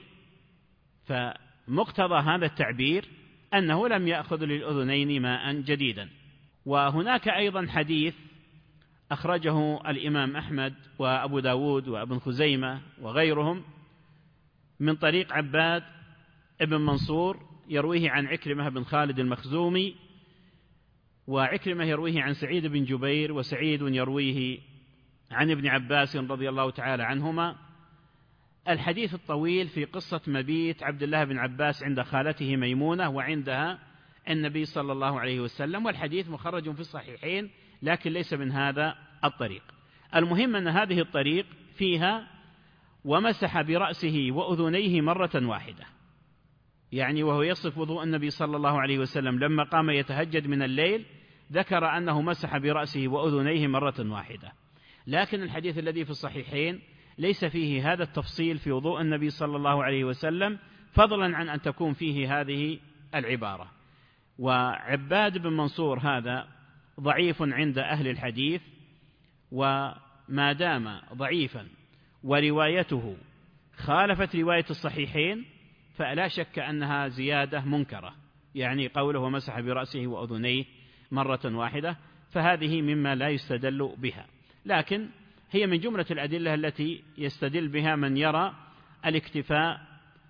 فمقتضى هذا التعبير أنه لم يأخذ للأذنين ماء جديدا. وهناك أيضا حديث أخرجه الإمام أحمد وأبو داود وابن خزيمة وغيرهم من طريق عباد ابن منصور يرويه عن عكرمة بن خالد المخزومي وعكرمة يرويه عن سعيد بن جبير، وسعيد يرويه عن ابن عباس رضي الله تعالى عنهما، الحديث الطويل في قصة مبيت عبد الله بن عباس عند خالته ميمونة وعندها النبي صلى الله عليه وسلم، والحديث مخرج في الصحيحين لكن ليس من هذا الطريق. المهم أن هذه الطريق فيها ومسح برأسه وأذنيه مرة واحدة، يعني وهو يصف وضوء النبي صلى الله عليه وسلم لما قام يتهجد من الليل ذكر أنه مسح برأسه وأذنيه مرة واحدة. لكن الحديث الذي في الصحيحين ليس فيه هذا التفصيل في وضوء النبي صلى الله عليه وسلم، فضلا عن أن تكون فيه هذه العبارة. وعباد بن منصور هذا ضعيف عند أهل الحديث، وما دام ضعيفا وروايته خالفت رواية الصحيحين فلا شك أنها زيادة منكرة، يعني قوله ومسح برأسه وأذنيه مرة واحدة، فهذه مما لا يستدل بها، لكن هي من جملة الأدلة التي يستدل بها من يرى الاكتفاء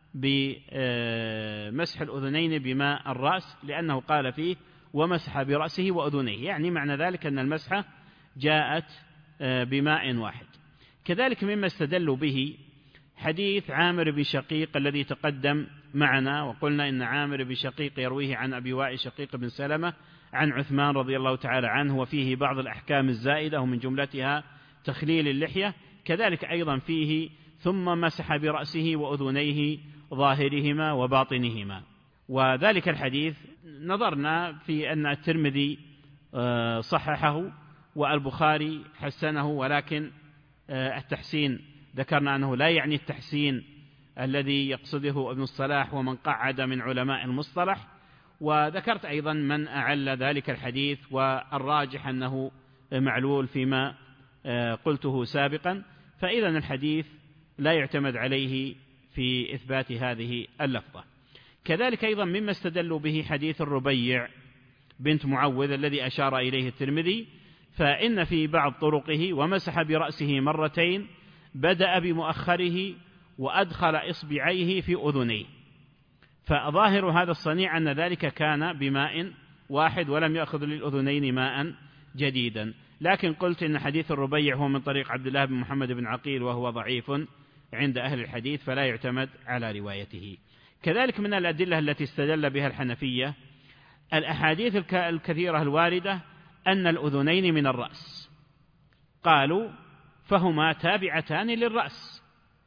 بمسح الأذنين بماء الرأس، لأنه قال فيه ومسح برأسه وأذنيه، يعني معنى ذلك أن المسحة جاءت بماء واحد. كذلك مما استدلوا به حديث عامر بن شقيق الذي تقدم معنا، وقلنا إن عامر بن شقيق يرويه عن أبي وائل شقيق بن سلمة عن عثمان رضي الله تعالى عنه، وفيه بعض الأحكام الزائدة ومن جملتها تخليل اللحية. كذلك أيضا فيه ثم مسح برأسه وأذنيه ظاهرهما وباطنهما، وذلك الحديث نظرنا في أن الترمذي صححه والبخاري حسنه، ولكن التحسين ذكرنا أنه لا يعني التحسين الذي يقصده ابن الصلاح ومن قعد من علماء المصطلح، وذكرت أيضا من أعل ذلك الحديث، والراجح أنه معلول فيما قلته سابقا، فإذا الحديث لا يعتمد عليه في إثبات هذه اللفظة. كذلك أيضا مما استدلوا به حديث الربيع بنت معوذ الذي أشار إليه الترمذي، فإن في بعض طرقه ومسح برأسه مرتين بدأ بمؤخره وأدخل إصبعيه في أذنيه، فظاهر هذا الصنيع أن ذلك كان بماء واحد ولم يأخذ للأذنين ماء جديدا. لكن قلت إن حديث الربيع هو من طريق عبد الله بن محمد بن عقيل وهو ضعيف عند أهل الحديث فلا يعتمد على روايته. كذلك من الأدلة التي استدل بها الحنفية الأحاديث الكثيرة الواردة أن الأذنين من الرأس، قالوا فهما تابعتان للرأس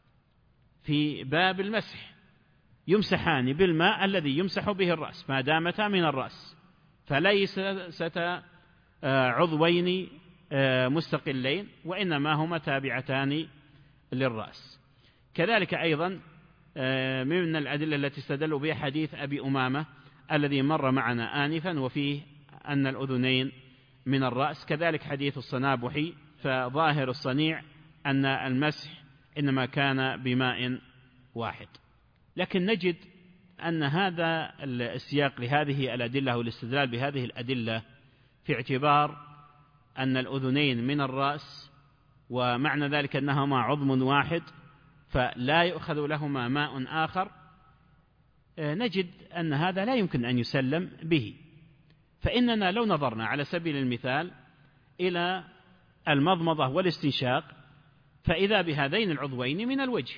في باب المسح، يمسحان بالماء الذي يمسح به الرأس ما دامتا من الرأس، فليست عضوين مستقلين وإنما هما تابعتان للرأس. كذلك أيضا من الأدلة التي استدلوا بها حديث أبي أمامة الذي مر معنا آنفا وفيه أن الأذنين من الرأس، كذلك حديث الصنابحي، فظاهر الصنيع أن المسح إنما كان بماء واحد. لكن نجد أن هذا السياق لهذه الأدلة والاستدلال بهذه الأدلة في اعتبار أن الأذنين من الرأس ومعنى ذلك أنهما عظم واحد فلا يؤخذ لهما ماء آخر، نجد أن هذا لا يمكن أن يسلم به. فإننا لو نظرنا على سبيل المثال إلى المضمضة والاستنشاق فإذا بهذين العضوين من الوجه،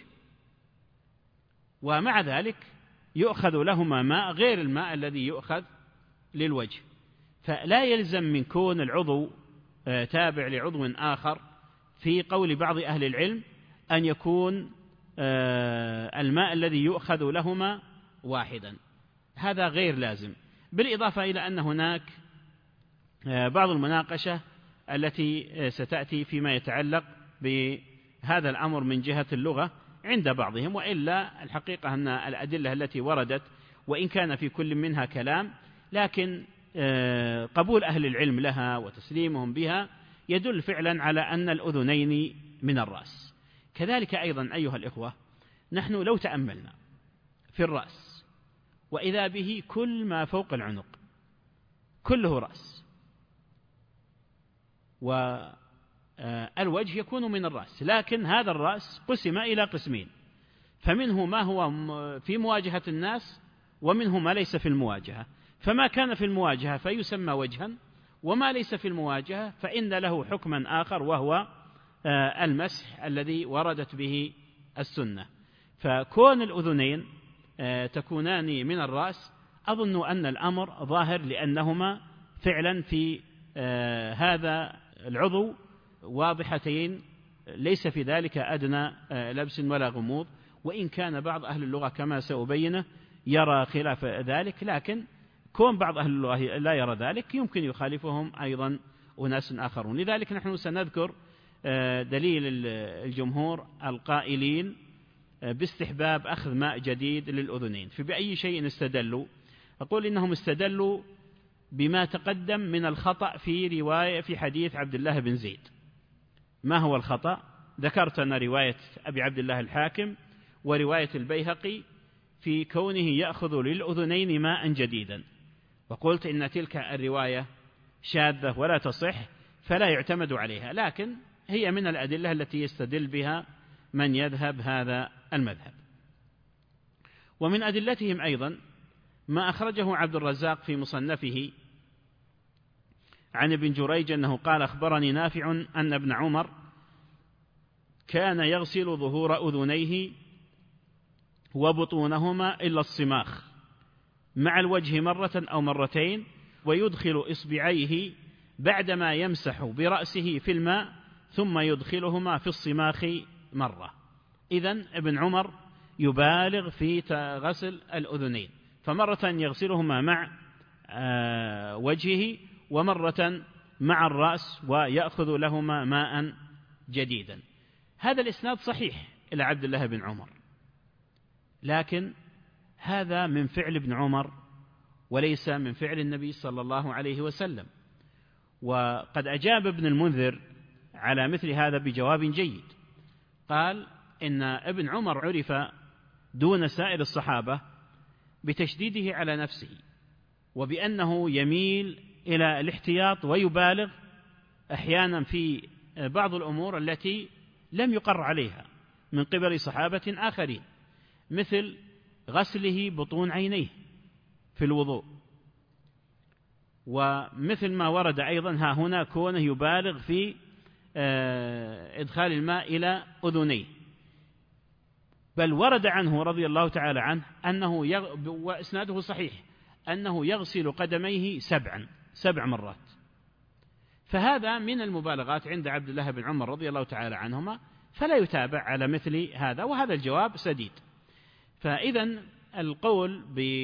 ومع ذلك يؤخذ لهما ماء غير الماء الذي يؤخذ للوجه، فلا يلزم من كون العضو تابع لعضو آخر في قول بعض أهل العلم أن يكون الماء الذي يؤخذ لهما واحدا، هذا غير لازم. بالإضافة إلى أن هناك بعض المناقشة التي ستأتي فيما يتعلق بهذا الأمر من جهة اللغة عند بعضهم، وإلا الحقيقة أن الأدلة التي وردت وإن كان في كل منها كلام، لكن قبول أهل العلم لها وتسليمهم بها يدل فعلا على أن الأذنين من الرأس. كذلك أيضا أيها الإخوة نحن لو تأملنا في الرأس وإذا به كل ما فوق العنق كله رأس، والوجه يكون من الرأس، لكن هذا الرأس قسم إلى قسمين، فمنه ما هو في مواجهة الناس ومنه ما ليس في المواجهة، فما كان في المواجهة فيسمى وجها، وما ليس في المواجهة فإن له حكما آخر، وهو المسح الذي وردت به السنة. فكون الأذنين تكونان من الرأس أظن أن الأمر ظاهر، لأنهما فعلا في هذا العضو واضحتين، ليس في ذلك أدنى لبس ولا غموض، وإن كان بعض أهل اللغة كما سأبينه يرى خلاف ذلك، لكن كون بعض أهل اللغة لا يرى ذلك يمكن يخالفهم أيضا أناس آخرون. لذلك نحن سنذكر دليل الجمهور القائلين باستحباب أخذ ماء جديد للأذنين. فبأي شيء استدلوا؟ أقول إنهم استدلوا بما تقدم من الخطأ في رواية في حديث عبد الله بن زيد. ما هو الخطأ؟ ذكرت أن رواية أبي عبد الله الحاكم ورواية البيهقي في كونه يأخذ للأذنين ماء جديدا، وقلت إن تلك الرواية شاذة ولا تصح فلا يعتمد عليها، لكن هي من الأدلة التي يستدل بها من يذهب هذا المذهب. ومن أدلتهم أيضا ما أخرجه عبد الرزاق في مصنفه عن ابن جريج أنه قال: أخبرني نافع أن ابن عمر كان يغسل ظهور أذنيه وبطونهما إلا الصماخ مع الوجه مرة أو مرتين، ويدخل إصبعيه بعدما يمسح برأسه في الماء ثم يدخلهما في الصماخ مرة. إذن ابن عمر يبالغ في غسل الأذنين، فمرة يغسلهما مع وجهه ومرة مع الرأس ويأخذ لهما ماء جديدا. هذا الإسناد صحيح إلى عبد الله بن عمر، لكن هذا من فعل ابن عمر وليس من فعل النبي صلى الله عليه وسلم. وقد أجاب ابن المنذر على مثل هذا بجواب جيد، قال إن ابن عمر عرف دون سائر الصحابة بتشديده على نفسه، وبأنه يميل إلى الاحتياط ويبالغ أحيانا في بعض الأمور التي لم يقر عليها من قبل صحابة آخرين، مثل غسله بطون عينيه في الوضوء، ومثل ما ورد أيضا ها هنا كونه يبالغ في إدخال الماء إلى أذنيه. بل ورد عنه رضي الله تعالى عنه أنه وإسناده صحيح أنه يغسل قدميه 7 مرات. فهذا من المبالغات عند عبد الله بن عمر رضي الله تعالى عنهما، فلا يتابع على مثل هذا، وهذا الجواب سديد. فإذا القول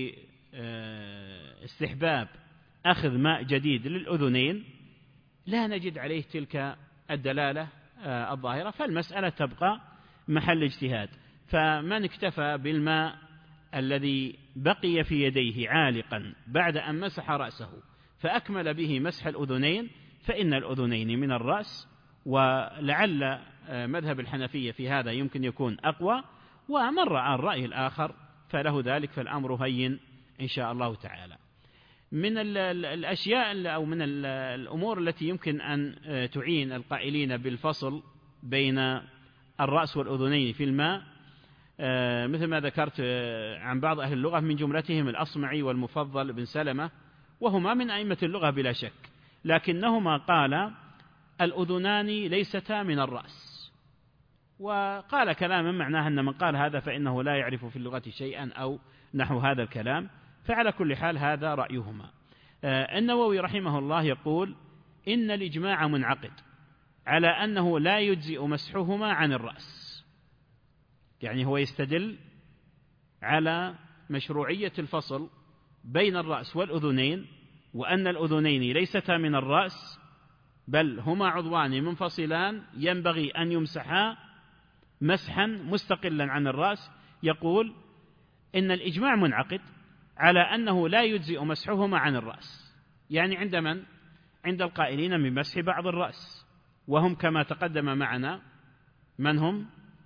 باستحباب أخذ ماء جديد للأذنين لا نجد عليه تلك الدلالة الظاهرة، فالمسألة تبقى محل اجتهاد. فمن اكتفى بالماء الذي بقي في يديه عالقا بعد أن مسح رأسه فأكمل به مسح الأذنين فإن الأذنين من الرأس، ولعل مذهب الحنفية في هذا يمكن يكون أقوى، ومن رأى الرأي الآخر فله ذلك، فالأمر هين إن شاء الله تعالى. من الأشياء أو من الأمور التي يمكن أن تعين القائلين بالفصل بين الرأس والأذنين في الماء، مثل ما ذكرت عن بعض أهل اللغة، من جملتهم الأصمعي والمفضل بن سلمة، وهما من أئمة اللغة بلا شك، لكنهما قال الأذنان ليستا من الرأس، وقال كلاما معناه أن من قال هذا فإنه لا يعرف في اللغة شيئا أو نحو هذا الكلام. فعلى كل حال هذا رأيهما. النووي رحمه الله يقول إن الإجماع منعقد على أنه لا يجزئ مسحهما عن الرأس، يعني هو يستدل على مشروعية الفصل بين الرأس والأذنين، وأن الأذنين ليستا من الرأس بل هما عضوان منفصلان ينبغي أن يمسحا مسحا مستقلا عن الرأس. يقول إن الإجماع منعقد على أنه لا يجزئ مسحهما عن الرأس، يعني عند من؟ عند القائلين من مسح بعض الرأس، وهم كما تقدم معنا من هم؟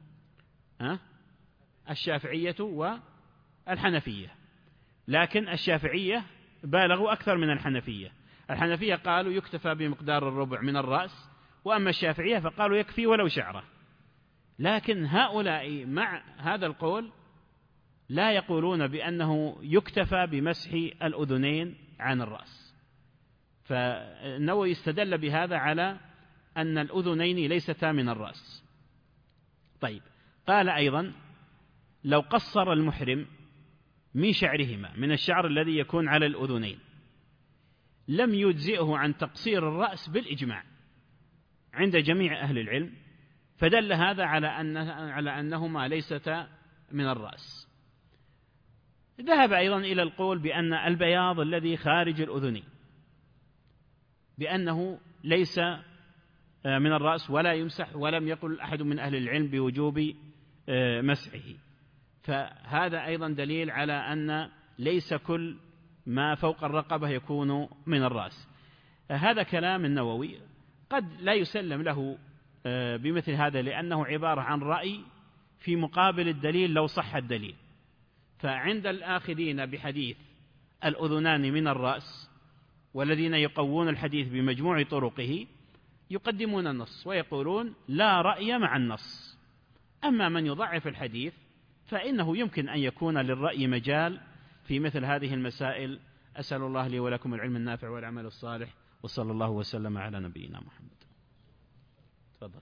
الشافعية والحنفية، لكن الشافعية بالغوا أكثر من الحنفية. الحنفية قالوا يكتفى بمقدار الربع من الرأس، وأما الشافعية فقالوا يكفي ولو شعرة. لكن هؤلاء مع هذا القول لا يقولون بأنه يكتفى بمسح الأذنين عن الرأس، فالنووي استدل بهذا على أن الأذنين ليستا من الرأس. طيب، قال أيضا لو قصر المحرم من شعرهما، من الشعر الذي يكون على الأذنين، لم يجزئه عن تقصير الرأس بالإجماع عند جميع أهل العلم، فدل هذا على أنهما ليستا من الرأس. ذهب أيضا إلى القول بأن البياض الذي خارج الأذنين بأنه ليس من الرأس ولا يمسح، ولم يقل أحد من أهل العلم بوجوب مسحه، فهذا أيضا دليل على أن ليس كل ما فوق الرقبة يكون من الرأس. هذا كلام النووي قد لا يسلم له بمثل هذا، لأنه عبارة عن رأي في مقابل الدليل لو صح الدليل. فعند الآخذين بحديث الأذنان من الرأس والذين يقوون الحديث بمجموع طرقه يقدمون النص ويقولون لا رأي مع النص. أما من يضعف الحديث فإنه يمكن أن يكون للرأي مجال في مثل هذه المسائل. أسأل الله لي ولكم العلم النافع والعمل الصالح، وصلى الله وسلم على نبينا محمد. تفضل.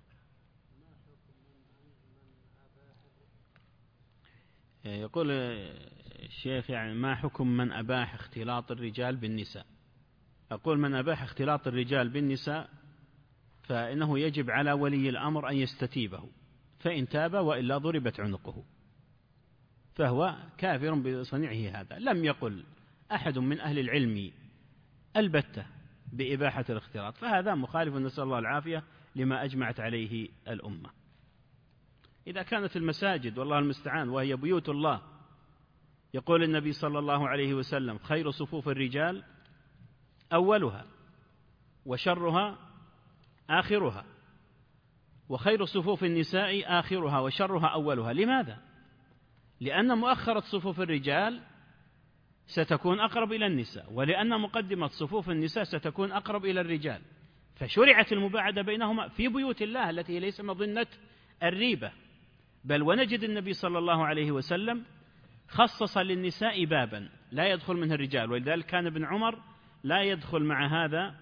يقول الشيخ يعني ما حكم من أباح اختلاط الرجال بالنساء؟ أقول من أباح اختلاط الرجال بالنساء فإنه يجب على ولي الأمر أن يستتيبه، فإن تاب وإلا ضربت عنقه، فهو كافر بصنيعه هذا. لم يقل أحد من أهل العلم البتة بإباحة الاختلاط، فهذا مخالف نسأل الله العافية لما أجمعت عليه الأمة. إذا كانت المساجد والله المستعان وهي بيوت الله، يقول النبي صلى الله عليه وسلم خير صفوف الرجال أولها وشرها آخرها، وخير صفوف النساء آخرها وشرها أولها. لماذا؟ لأن مؤخرة صفوف الرجال ستكون أقرب إلى النساء، ولأن مقدمة صفوف النساء ستكون أقرب إلى الرجال، فشرعت المباعدة بينهما في بيوت الله التي ليس مظنة الريبة. بل ونجد النبي صلى الله عليه وسلم خصص للنساء بابا لا يدخل منه الرجال، ولذلك كان ابن عمر لا يدخل مع هذا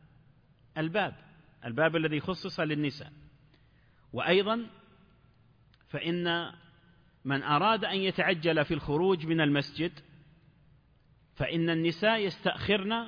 الباب الذي خصص للنساء. وأيضا فإن من أراد أن يتعجل في الخروج من المسجد فإن النساء يستأخرن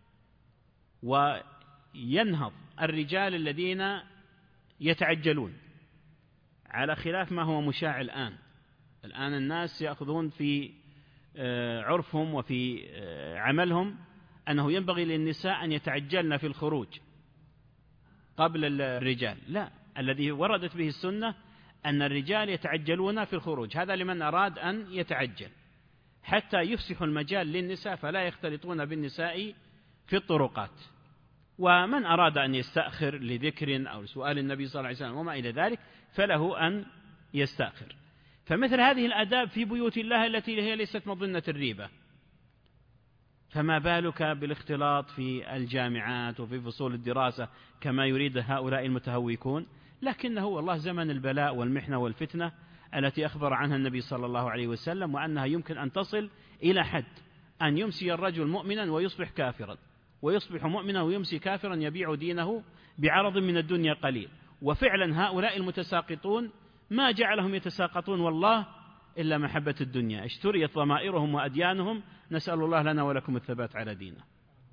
وينهض الرجال الذين يتعجلون، على خلاف ما هو مشاع الآن الناس يأخذون في عرفهم وفي عملهم أنه ينبغي للنساء أن يتعجلن في الخروج قبل الرجال. لا، الذي وردت به السنة أن الرجال يتعجلون في الخروج، هذا لمن أراد أن يتعجل حتى يفسح المجال للنساء فلا يختلطون بالنساء في الطرقات. ومن أراد أن يستأخر لذكر أو سؤال النبي صلى الله عليه وسلم وما إلى ذلك فله أن يستأخر. فمثل هذه الآداب في بيوت الله التي هي ليست مظنة الريبة، فما بالك بالاختلاط في الجامعات وفي فصول الدراسة كما يريد هؤلاء المتهوكون. لكنه والله زمن البلاء والمحنة والفتنة التي أخبر عنها النبي صلى الله عليه وسلم، وأنها يمكن أن تصل إلى حد أن يمسي الرجل مؤمنا ويصبح كافرا، ويصبح مؤمنا ويمسي كافرا يبيع دينه بعرض من الدنيا قليل. وفعلا هؤلاء المتساقطون ما جعلهم يتساقطون والله إلا محبة الدنيا، اشتريت ضمائرهم وأديانهم، نسأل الله لنا ولكم الثبات على دينه.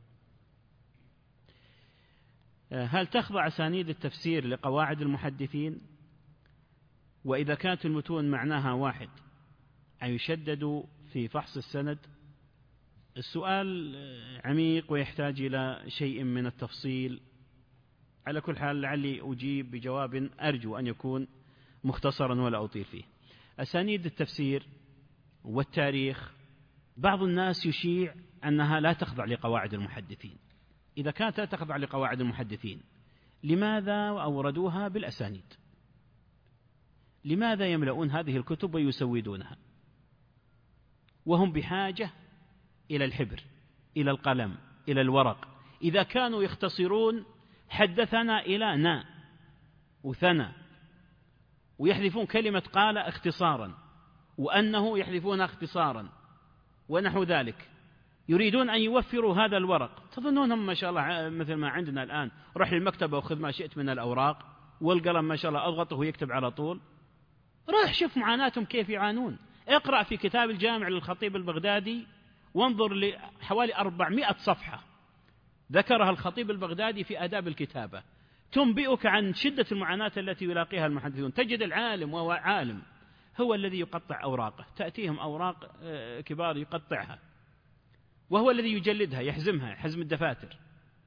هل تخضع أسانيد التفسير لقواعد المحدثين؟ وإذا كانت المتون معناها واحد أيشدد في فحص السند؟ السؤال عميق ويحتاج إلى شيء من التفصيل. على كل حال لعلي أجيب بجواب أرجو أن يكون مختصرا ولا أطيل فيه. أسانيد التفسير والتاريخ بعض الناس يشيع أنها لا تخضع لقواعد المحدثين. إذا كانت لا تخضع لقواعد المحدثين لماذا أوردوها بالأسانيد؟ لماذا يملؤون هذه الكتب ويسودونها وهم بحاجة إلى الحبر، إلى القلم، إلى الورق؟ إذا كانوا يختصرون حدثنا إلى نا وثنى، ويحذفون كلمة قال اختصارا، وأنه يحذفونها اختصارا ونحو ذلك، يريدون أن يوفروا هذا الورق. تظنونهم ما شاء الله مثل ما عندنا الآن، روح للمكتبة وخذ ما شئت من الأوراق والقلم ما شاء الله أضغطه ويكتب على طول. روح شوف معاناتهم كيف يعانون. اقرأ في كتاب الجامع للخطيب البغدادي وانظر لحوالي 400 صفحة ذكرها الخطيب البغدادي في آداب الكتابة، تنبئك عن شدة المعاناة التي يلاقيها المحدثون. تجد العالم وهو عالم هو الذي يقطع أوراقه، تأتيهم أوراق كبار يقطعها، وهو الذي يجلدها يحزمها حزم الدفاتر،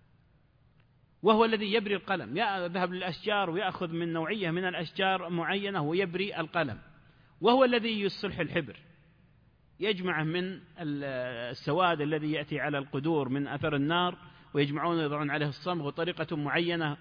وهو الذي يبري القلم، يذهب للأشجار ويأخذ من نوعية من الأشجار معينة ويبري القلم، وهو الذي يصلح الحبر، يجمعه من السواد الذي يأتي على القدور من أثر النار ويجمعون ويضعون عليه الصمغ وطريقة معينة.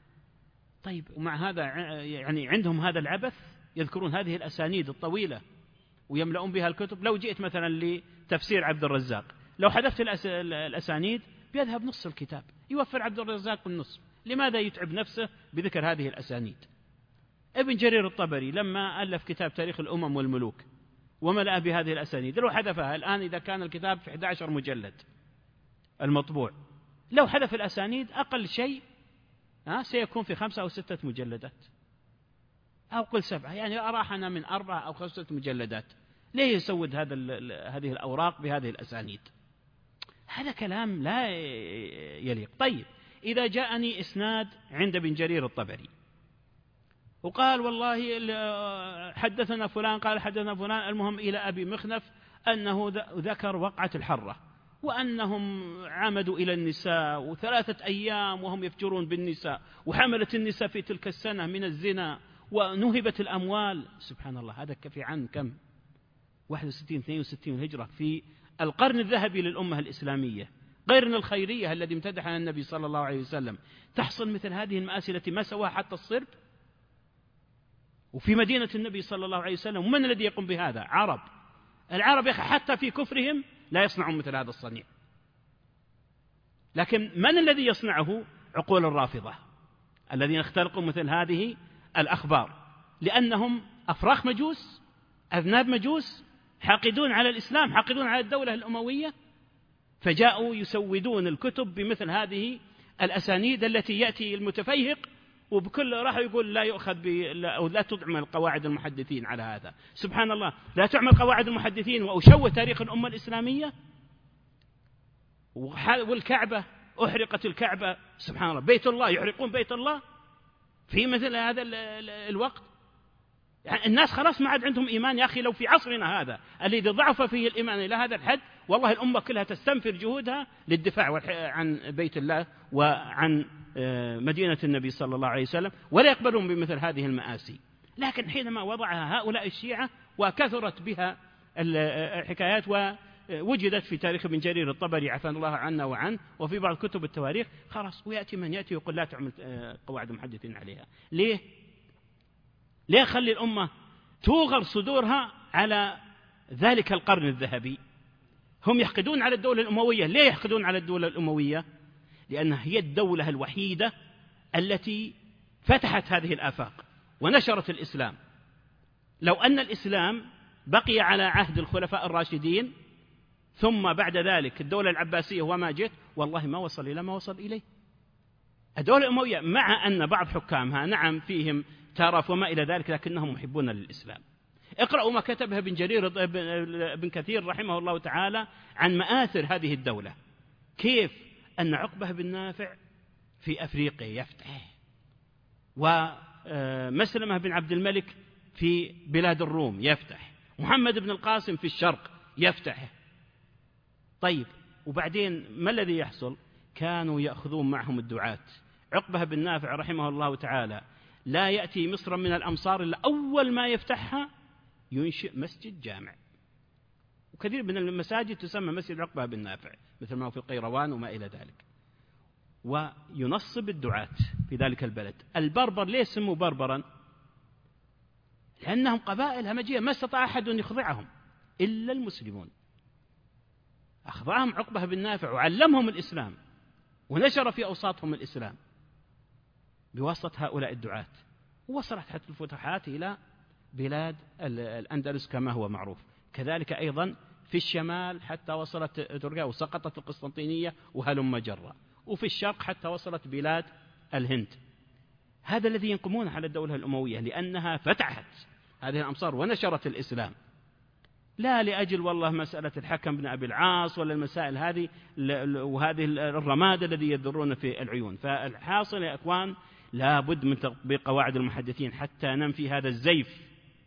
طيب ومع هذا يعني عندهم هذا العبث، يذكرون هذه الأسانيد الطويلة ويملؤون بها الكتب. لو جئت مثلا لتفسير عبد الرزاق، لو حذفت الأسانيد بيذهب نص الكتاب، يوفر عبد الرزاق النصف. لماذا يتعب نفسه بذكر هذه الأسانيد؟ ابن جرير الطبري لما ألف كتاب تاريخ الأمم والملوك وملأ بهذه الأسانيد، لو حذفها الآن إذا كان الكتاب في 11 مجلد المطبوع، لو حذف الأسانيد أقل شيء سيكون في 5 أو 6 مجلدات، أو قل 7، يعني أراحنا من 4 أو 5 مجلدات. ليه يسود هذه الأوراق بهذه الأسانيد؟ هذا كلام لا يليق. طيب إذا جاءني إسناد عند ابن جرير الطبري وقال والله حدثنا فلان قال حدثنا فلان، المهم إلى أبي مخنف أنه ذكر وقعة الحرة وأنهم عمدوا إلى النساء و3 أيام وهم يفجرون بالنساء، وحملت النساء في تلك السنة من الزنا ونهبت الأموال. سبحان الله، هذا في عام كم؟ 61-62 الهجرة، في القرن الذهبي للأمة الإسلامية، قرن الخيرية الذي امتدحها النبي صلى الله عليه وسلم. تحصل مثل هذه المآسي التي ما سواها حتى الصرب، وفي مدينة النبي صلى الله عليه وسلم. ومن الذي يقوم بهذا؟ عرب. العرب حتى في كفرهم لا يصنعون مثل هذا الصنيع، لكن من الذي يصنعه؟ عقول الرافضة الذين اختلقوا مثل هذه الأخبار، لأنهم أفراخ مجوس، أذناب مجوس، حاقدون على الإسلام، حاقدون على الدولة الأموية، فجاءوا يسودون الكتب بمثل هذه الأسانيد التي يأتي المتفيهق وبكل راحة يقول لا يؤخذ أو لا تعمل قواعد المحدثين على هذا. سبحان الله، لا تعمل قواعد المحدثين وأشوه تاريخ الأمة الإسلامية. والكعبة أحرقت الكعبة، سبحان الله، بيت الله يحرقون بيت الله في مثل هذا الوقت. يعني الناس خلاص ما عاد عندهم إيمان. يا أخي لو في عصرنا هذا الذي ضعف فيه الإيمان إلى هذا الحد، والله الأمة كلها تستنفر جهودها للدفاع عن بيت الله وعن مدينة النبي صلى الله عليه وسلم، ولا يقبلون بمثل هذه المآسي. لكن حينما وضعها هؤلاء الشيعة وكثرت بها الحكايات ووجدت في تاريخ ابن جرير الطبري عفان الله عنا وعنه وفي بعض كتب التواريخ، خلاص ويأتي من يأتي يقول لا تعمل قواعد المحدثين عليها. ليه خلي الأمة توغر صدورها على ذلك القرن الذهبي؟ هم يحقدون على الدولة الأموية. ليه يحقدون على الدولة الأموية؟ لأنها هي الدولة الوحيدة التي فتحت هذه الآفاق ونشرت الإسلام. لو أن الإسلام بقي على عهد الخلفاء الراشدين ثم بعد ذلك الدولة العباسية وما جت، والله ما وصل إلى ما وصل إليه. الدولة الأموية مع أن بعض حكامها نعم فيهم ترف وما إلى ذلك، لكنهم محبون للإسلام. اقرأوا ما كتبها ابن كثير رحمه الله تعالى عن مآثر هذه الدولة، كيف أن عقبة بن نافع في أفريقيا يفتح، ومسلمة بن عبد الملك في بلاد الروم يفتح، محمد بن القاسم في الشرق يفتح. طيب وبعدين ما الذي يحصل؟ كانوا يأخذون معهم الدعاة. عقبة بن نافع رحمه الله تعالى لا يأتي مصر من الأمصار إلا أول ما يفتحها ينشئ مسجد جامع، وكثير من المساجد تسمى مسجد عقبة بن نافع مثل ما هو في القيروان وما إلى ذلك، وينصب الدعاة في ذلك البلد. البربر ليه سموا بربرا؟ لأنهم قبائل همجية ما استطاع أحد أن يخضعهم إلا المسلمون. أخضعهم عقبة بن نافع وعلمهم الإسلام ونشر في أوساطهم الإسلام بواسطة هؤلاء الدعاة، ووصلت حتى الفتوحات إلى بلاد الأندلس كما هو معروف. كذلك أيضا في الشمال حتى وصلت تركيا وسقطت القسطنطينية وهلم جرا، وفي الشرق حتى وصلت بلاد الهند. هذا الذي ينقمون على الدولة الأموية، لأنها فتحت هذه الأمصار ونشرت الإسلام، لا لأجل والله مسألة الحكم بن أبي العاص ولا المسائل هذه وهذه الرماد الذي يذرون في العيون. فالحاصل يا أخوان لا بد من تطبيق قواعد المحدثين حتى ننفي هذا الزيف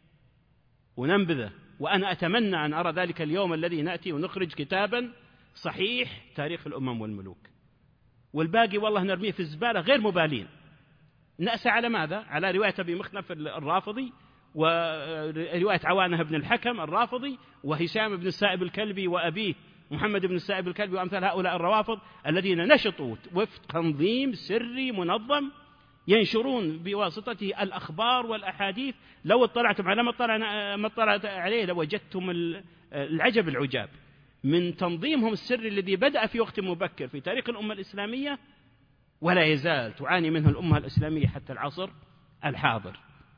وننبذه. وأنا أتمنى أن أرى ذلك اليوم الذي نأتي ونخرج كتابا صحيح تاريخ الأمم والملوك، والباقي والله نرميه في الزبالة غير مبالين. نأسى على ماذا؟ على رواية أبي مخنف الرافضي، ورواية عوانة بن الحكم الرافضي، وهشام بن السائب الكلبي وأبيه محمد بن السائب الكلبي، وأمثال هؤلاء الروافض الذين نشطوا وفق تنظيم سري منظم ينشرون بواسطته الأخبار والأحاديث. لو اطلعتم على ما اطلعت عليه لوجدتم العجب العجاب من تنظيمهم السري الذي بدأ في وقت مبكر في تاريخ الأمة الإسلامية، ولا يزال تعاني منه الأمة الإسلامية حتى العصر الحاضر.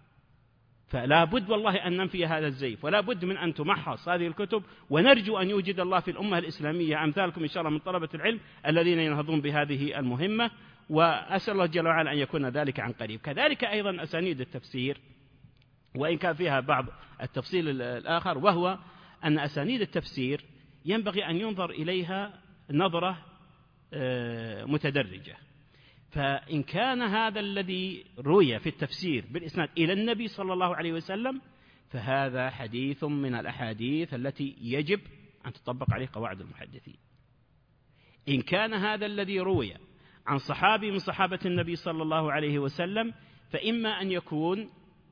فلا بد والله أن ننفي هذا الزيف، ولا بد من أن تمحص هذه الكتب، ونرجو أن يوجد الله في الأمة الإسلامية أمثالكم إن شاء الله من طلبة العلم الذين ينهضون بهذه المهمة، وأسأل الله جل وعلا أن يكون ذلك عن قريب. كذلك أيضا أسانيد التفسير، وإن كان فيها بعض التفصيل الآخر، وهو أن أسانيد التفسير ينبغي أن ينظر إليها نظرة متدرجة. فإن كان هذا الذي روي في التفسير بالإسناد إلى النبي صلى الله عليه وسلم فهذا حديث من الأحاديث التي يجب أن تطبق عليه قواعد المحدثين. إن كان هذا الذي روي عن صحابي من صحابة النبي صلى الله عليه وسلم فإما أن يكون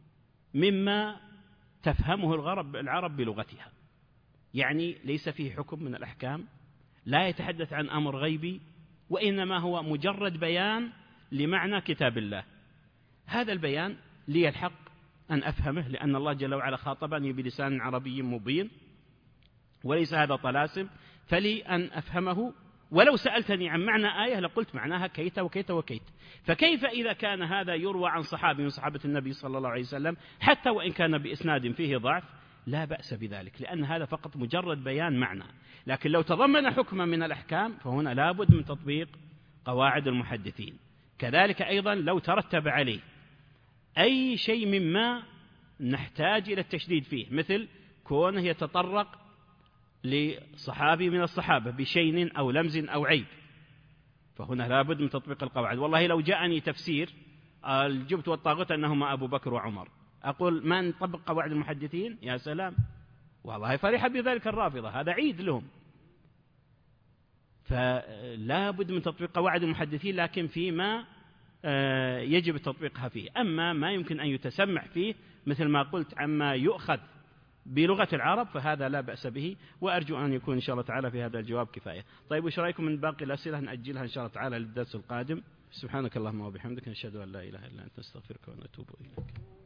مما تفهمه العرب بلغتها، يعني ليس فيه حكم من الأحكام، لا يتحدث عن أمر غيبي، وإنما هو مجرد بيان لمعنى كتاب الله. هذا البيان لي الحق أن أفهمه، لأن الله جل وعلا خاطبني بلسان عربي مبين، وليس هذا طلاسم، فلي أن أفهمه. ولو سألتني عن معنى آية لقلت معناها كيت وكيت وكيت. فكيف إذا كان هذا يروى عن صحابي من صحابة النبي صلى الله عليه وسلم حتى وإن كان بإسناد فيه ضعف؟ لا بأس بذلك، لأن هذا فقط مجرد بيان معنى. لكن لو تضمن حكما من الأحكام فهنا لابد من تطبيق قواعد المحدثين. كذلك أيضا لو ترتب عليه أي شيء مما نحتاج إلى التشديد فيه، مثل كونه يتطرق لصحابي من الصحابة بشين أو لمز أو عيب، فهنا لابد من تطبيق القواعد. والله لو جاءني تفسير الجبت والطاغوت أنهما أبو بكر وعمر، أقول ما نطبق قواعد المحدثين؟ يا سلام، والله فرح بذلك الرافضة، هذا عيد لهم. فلا بد من تطبيق قواعد المحدثين، لكن فيما يجب تطبيقها فيه. أما ما يمكن أن يتسمح فيه مثل ما قلت عما يؤخذ بلغة العرب فهذا لا بأس به، وأرجو أن يكون إن شاء الله تعالى في هذا الجواب كفاية. طيب وش رأيكم من باقي الأسئلة؟ نأجلها إن شاء الله تعالى للدرس القادم. سبحانك اللهم وبحمدك، نشهد أن لا إله إلا أنت، نستغفرك ونتوب إليك.